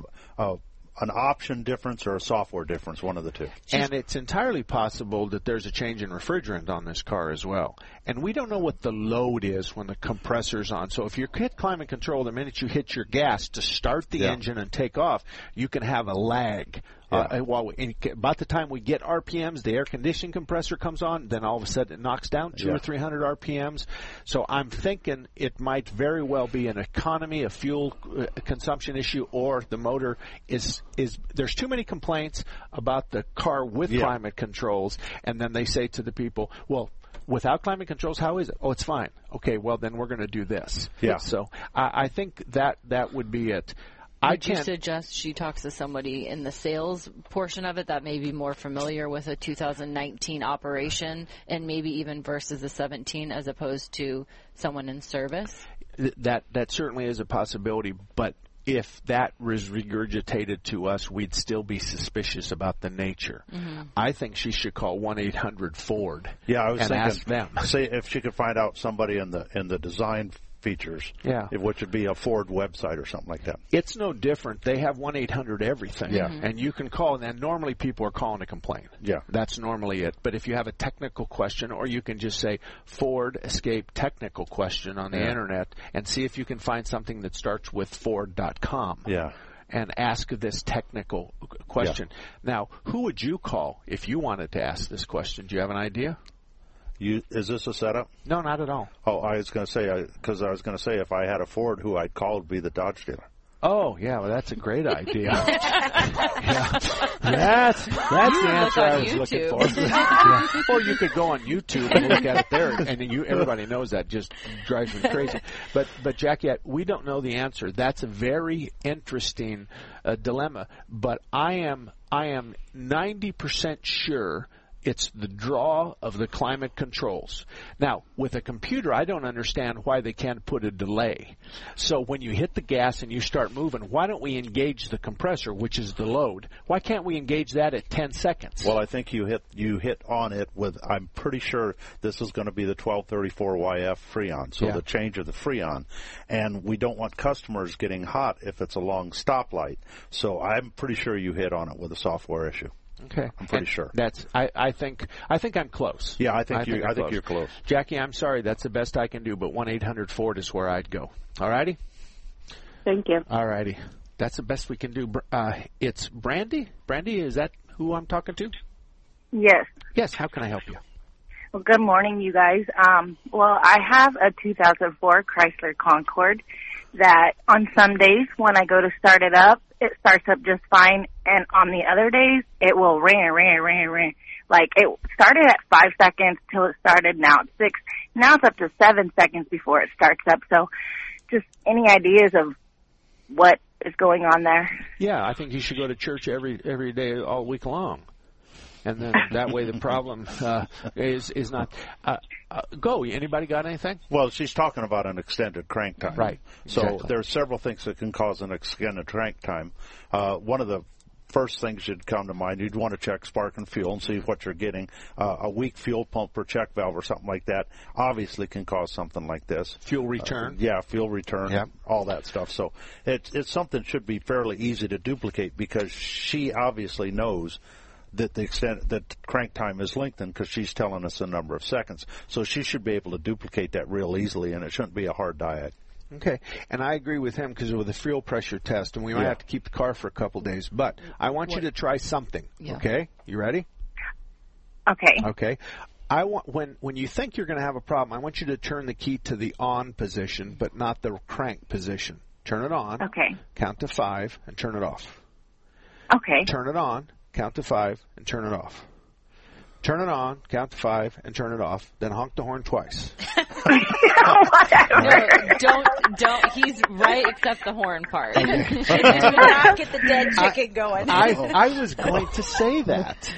an option difference or a software difference, one of the two. And it's entirely possible that there's a change in refrigerant on this car as well. And we don't know what the load is when the compressor's on. So if you hit climate control, the minute you hit your gas to start the engine and take off, you can have a lag. About the time we get RPMs, the air conditioning compressor comes on, then all of a sudden it knocks down 200 or 300 RPMs. So I'm thinking it might very well be an economy, a fuel consumption issue, or the motor is there's too many complaints about the car with climate controls, and then they say to the people, well, without climate controls, how is it? Oh, it's fine. Okay, well, then we're going to do this. Yeah. So I think that would be it. Would you suggest she talks to somebody in the sales portion of it that may be more familiar with a 2019 operation and maybe even versus the 17 as opposed to someone in service? That certainly is a possibility, but if that was regurgitated to us, we'd still be suspicious about the nature. Mm-hmm. I think she should call 1-800-FORD and thinking, ask them. See if she could find out somebody in the design features, which would be a Ford website or something like that. It's no different. They have 1-800-everything, and you can call, and normally people are calling to complain. Yeah. That's normally it. But if you have a technical question, or you can just say Ford Escape technical question on the Internet and see if you can find something that starts with Ford.com. Yeah. And ask this technical question. Yeah. Now, who would you call if you wanted to ask this question? Do you have an idea? Is this a setup? No, not at all. Oh, I was going to say, if I had a Ford, who I'd call would be the Dodge dealer. Oh, yeah, well, that's a great idea. That's the answer I was looking for. Or you could go on YouTube and look at it there, and everybody knows that. Just drives me crazy. But Jackie, we don't know the answer. That's a very interesting dilemma. But I am 90% sure It's the draw of the climate controls. Now, with a computer, I don't understand why they can't put a delay. So when you hit the gas and you start moving, why don't we engage the compressor, which is the load? Why can't we engage that at 10 seconds? Well, I think you hit on it with, I'm pretty sure this is going to be the 1234YF Freon, so the change of the Freon. And we don't want customers getting hot if it's a long stoplight. So I'm pretty sure you hit on it with a software issue. Okay, I'm pretty sure. I think I'm close. Yeah, I think you're close. Jackie, I'm sorry, that's the best I can do, but 1-800-FORD is where I'd go. All righty? Thank you. All righty. That's the best we can do. It's Brandy? Brandy, is that who I'm talking to? Yes. Yes, how can I help you? Well, good morning, you guys. Well, I have a 2004 Chrysler Concorde that on some days when I go to start it up, it starts up just fine, and on the other days, it will ring. Like, it started at 5 seconds till it started, now it's 6. Now it's up to 7 seconds before it starts up. So just any ideas of what is going on there? Yeah, I think you should go to church every day all week long. And then that way the problem is not. Go. Anybody got anything? Well, she's talking about an extended crank time. Right. So exactly. there are several things that can cause an extended crank time. One of the first things should come to mind, you'd want to check spark and fuel and see what you're getting. A weak fuel pump or check valve or something like that obviously can cause something like this. Fuel return. Fuel return, all that stuff. So it's something that should be fairly easy to duplicate because she obviously knows that the extent that crank time is lengthened because she's telling us a number of seconds. So she should be able to duplicate that real easily, and it shouldn't be a hard diet. Okay, and I agree with him because with the fuel pressure test, and we might have to keep the car for a couple days, but I want you to try something, okay? You ready? Okay. Okay. I want when you think you're going to have a problem, I want you to turn the key to the on position, but not the crank position. Turn it on. Okay. Count to 5 and turn it off. Okay. Turn it on. Count to 5 and turn it off. Turn it on, count to 5, and turn it off. Then honk the horn twice. No, don't. He's right except the horn part. Do not get the dead chicken going. I was going to say that.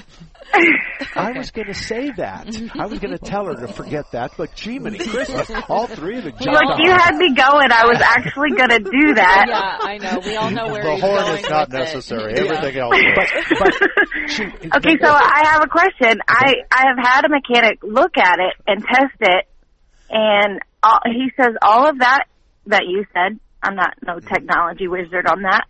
I was going to say that. I was going to tell her to forget that, but Jiminy Christmas, all three of the jumped Look, you had me going. I was actually going to do that. Yeah, I know. We all know where the he's horn going is not with necessary. It. Everything else is. Okay, so I have a question. I have had a mechanic look at it and test it, and he says all of that you said. I'm not no technology wizard on that.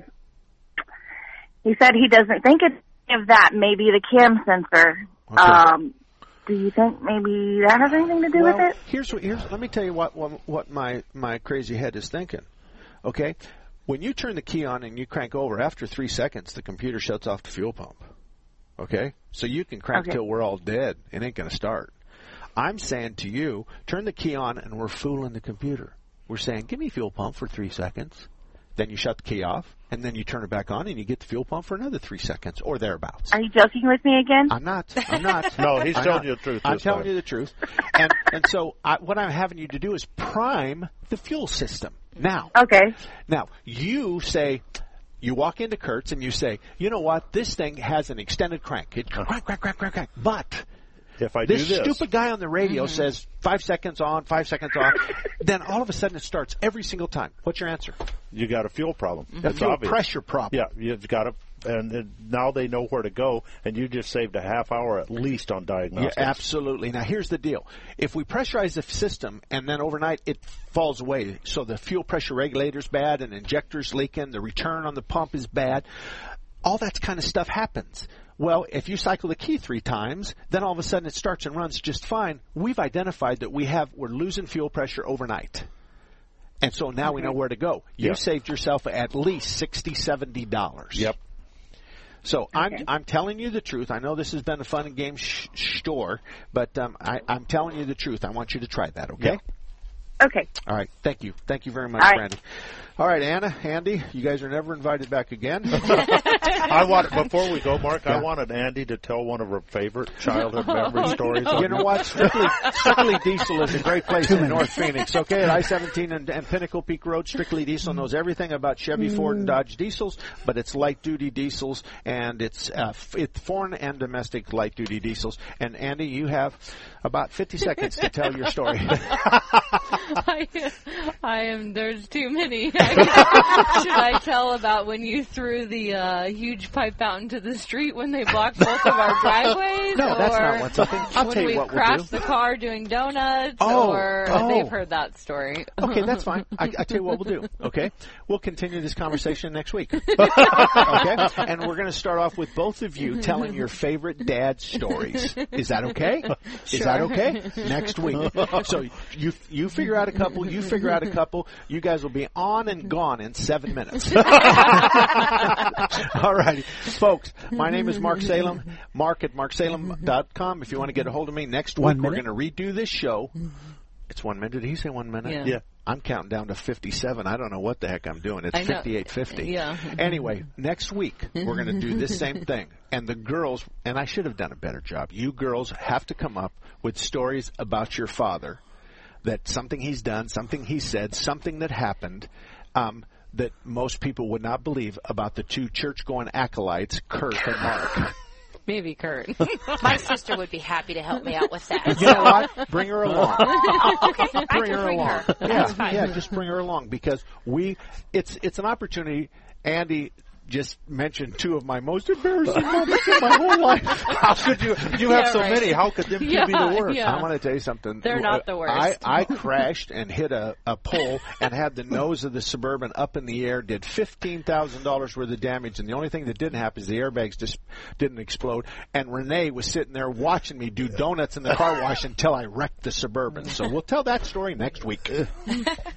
He said he doesn't think it's of that, maybe the cam sensor. Okay. Do you think maybe that has anything to do with it? Here's let me tell you what my crazy head is thinking. Okay, when you turn the key on and you crank over, after 3 seconds, the computer shuts off the fuel pump. Okay, so you can crank till we're all dead. It ain't going to start. I'm saying to you, turn the key on, and we're fooling the computer. We're saying, give me fuel pump for 3 seconds. Then you shut the key off, and then you turn it back on, and you get the fuel pump for another 3 seconds, or thereabouts. Are you joking with me again? I'm not. No, he's telling you the truth. I'm telling you the truth. And so what I'm having you to do is prime the fuel system. Now. Okay. Now, you say, you walk into Kurtz, and you say, you know what, this thing has an extended crank. It crank. But if I do this stupid guy on the radio says 5 seconds on, 5 seconds off, then all of a sudden it starts every single time. What's your answer? You got a fuel problem. A fuel pressure problem. Yeah, you've got to, and now they know where to go, and you just saved a half hour at least on diagnostics. Yeah, absolutely. Now, here's the deal. If we pressurize the system and then overnight it falls away, so the fuel pressure regulator's bad and injector's leaking, the return on the pump is bad, all that kind of stuff happens. Well, if you cycle the key 3 times, then all of a sudden it starts and runs just fine. We've identified that we're losing fuel pressure overnight. And so now we know where to go. You saved yourself at least $60, $70. Yep. So I'm telling you the truth. I know this has been a fun and game store, but I'm telling you the truth. I want you to try that, okay? Okay. All right. Thank you. Thank you very much, All right. Randy. All right, Anna, Andy, you guys are never invited back again. Before we go, Mark, I wanted Andy to tell one of her favorite childhood memory stories. You know what? Strictly Diesel is a great place in North Phoenix. Okay, at I-17 and Pinnacle Peak Road, Strictly Diesel knows everything about Chevy, Ford, and Dodge diesels, but it's light-duty diesels, and it's foreign and domestic light-duty diesels. And, Andy, you have about 50 seconds to tell your story. There's too many. Should I tell about when you threw the huge pipe out into the street when they blocked both of our driveways? No, that's not what's up. I'll tell you what we'll do. When we crashed the car doing donots, they've heard that story. Okay, that's fine. I tell you what we'll do, okay? We'll continue this conversation next week. Okay? And we're going to start off with both of you telling your favorite dad stories. Is that okay? Sure. Is that okay? Next week. So you figure out a couple, you figure out a couple. You guys will be on and gone in 7 minutes. All righty. Folks, my name is Mark Salem. Mark at marksalem.com. If you want to get a hold of me next week, we're going to redo this show. It's 1 minute. Did he say 1 minute? Yeah. I'm counting down to 57. I don't know what the heck I'm doing. It's 58:50. Yeah. Anyway, next week, we're going to do this same thing. And the girls, and I should have done a better job, you girls have to come up with stories about your father, that something he's done, something he said, something that happened, that most people would not believe about the two church-going acolytes, Kurt and Mark. Maybe Kurt. My sister would be happy to help me out with that. You know what? Bring her along. Okay, Bring her along. Her. Yeah, That's fine. Yeah, just bring her along because it's an opportunity. Andy just mentioned two of my most embarrassing moments in my whole life. How could you have so many? How could them two be the worst? Yeah. I want to tell you something. They're not the worst. I crashed and hit a pole and had the nose of the Suburban up in the air, did $15,000 worth of damage, and the only thing that didn't happen is the airbags just didn't explode. And Renee was sitting there watching me do donuts in the car wash until I wrecked the Suburban. So we'll tell that story next week.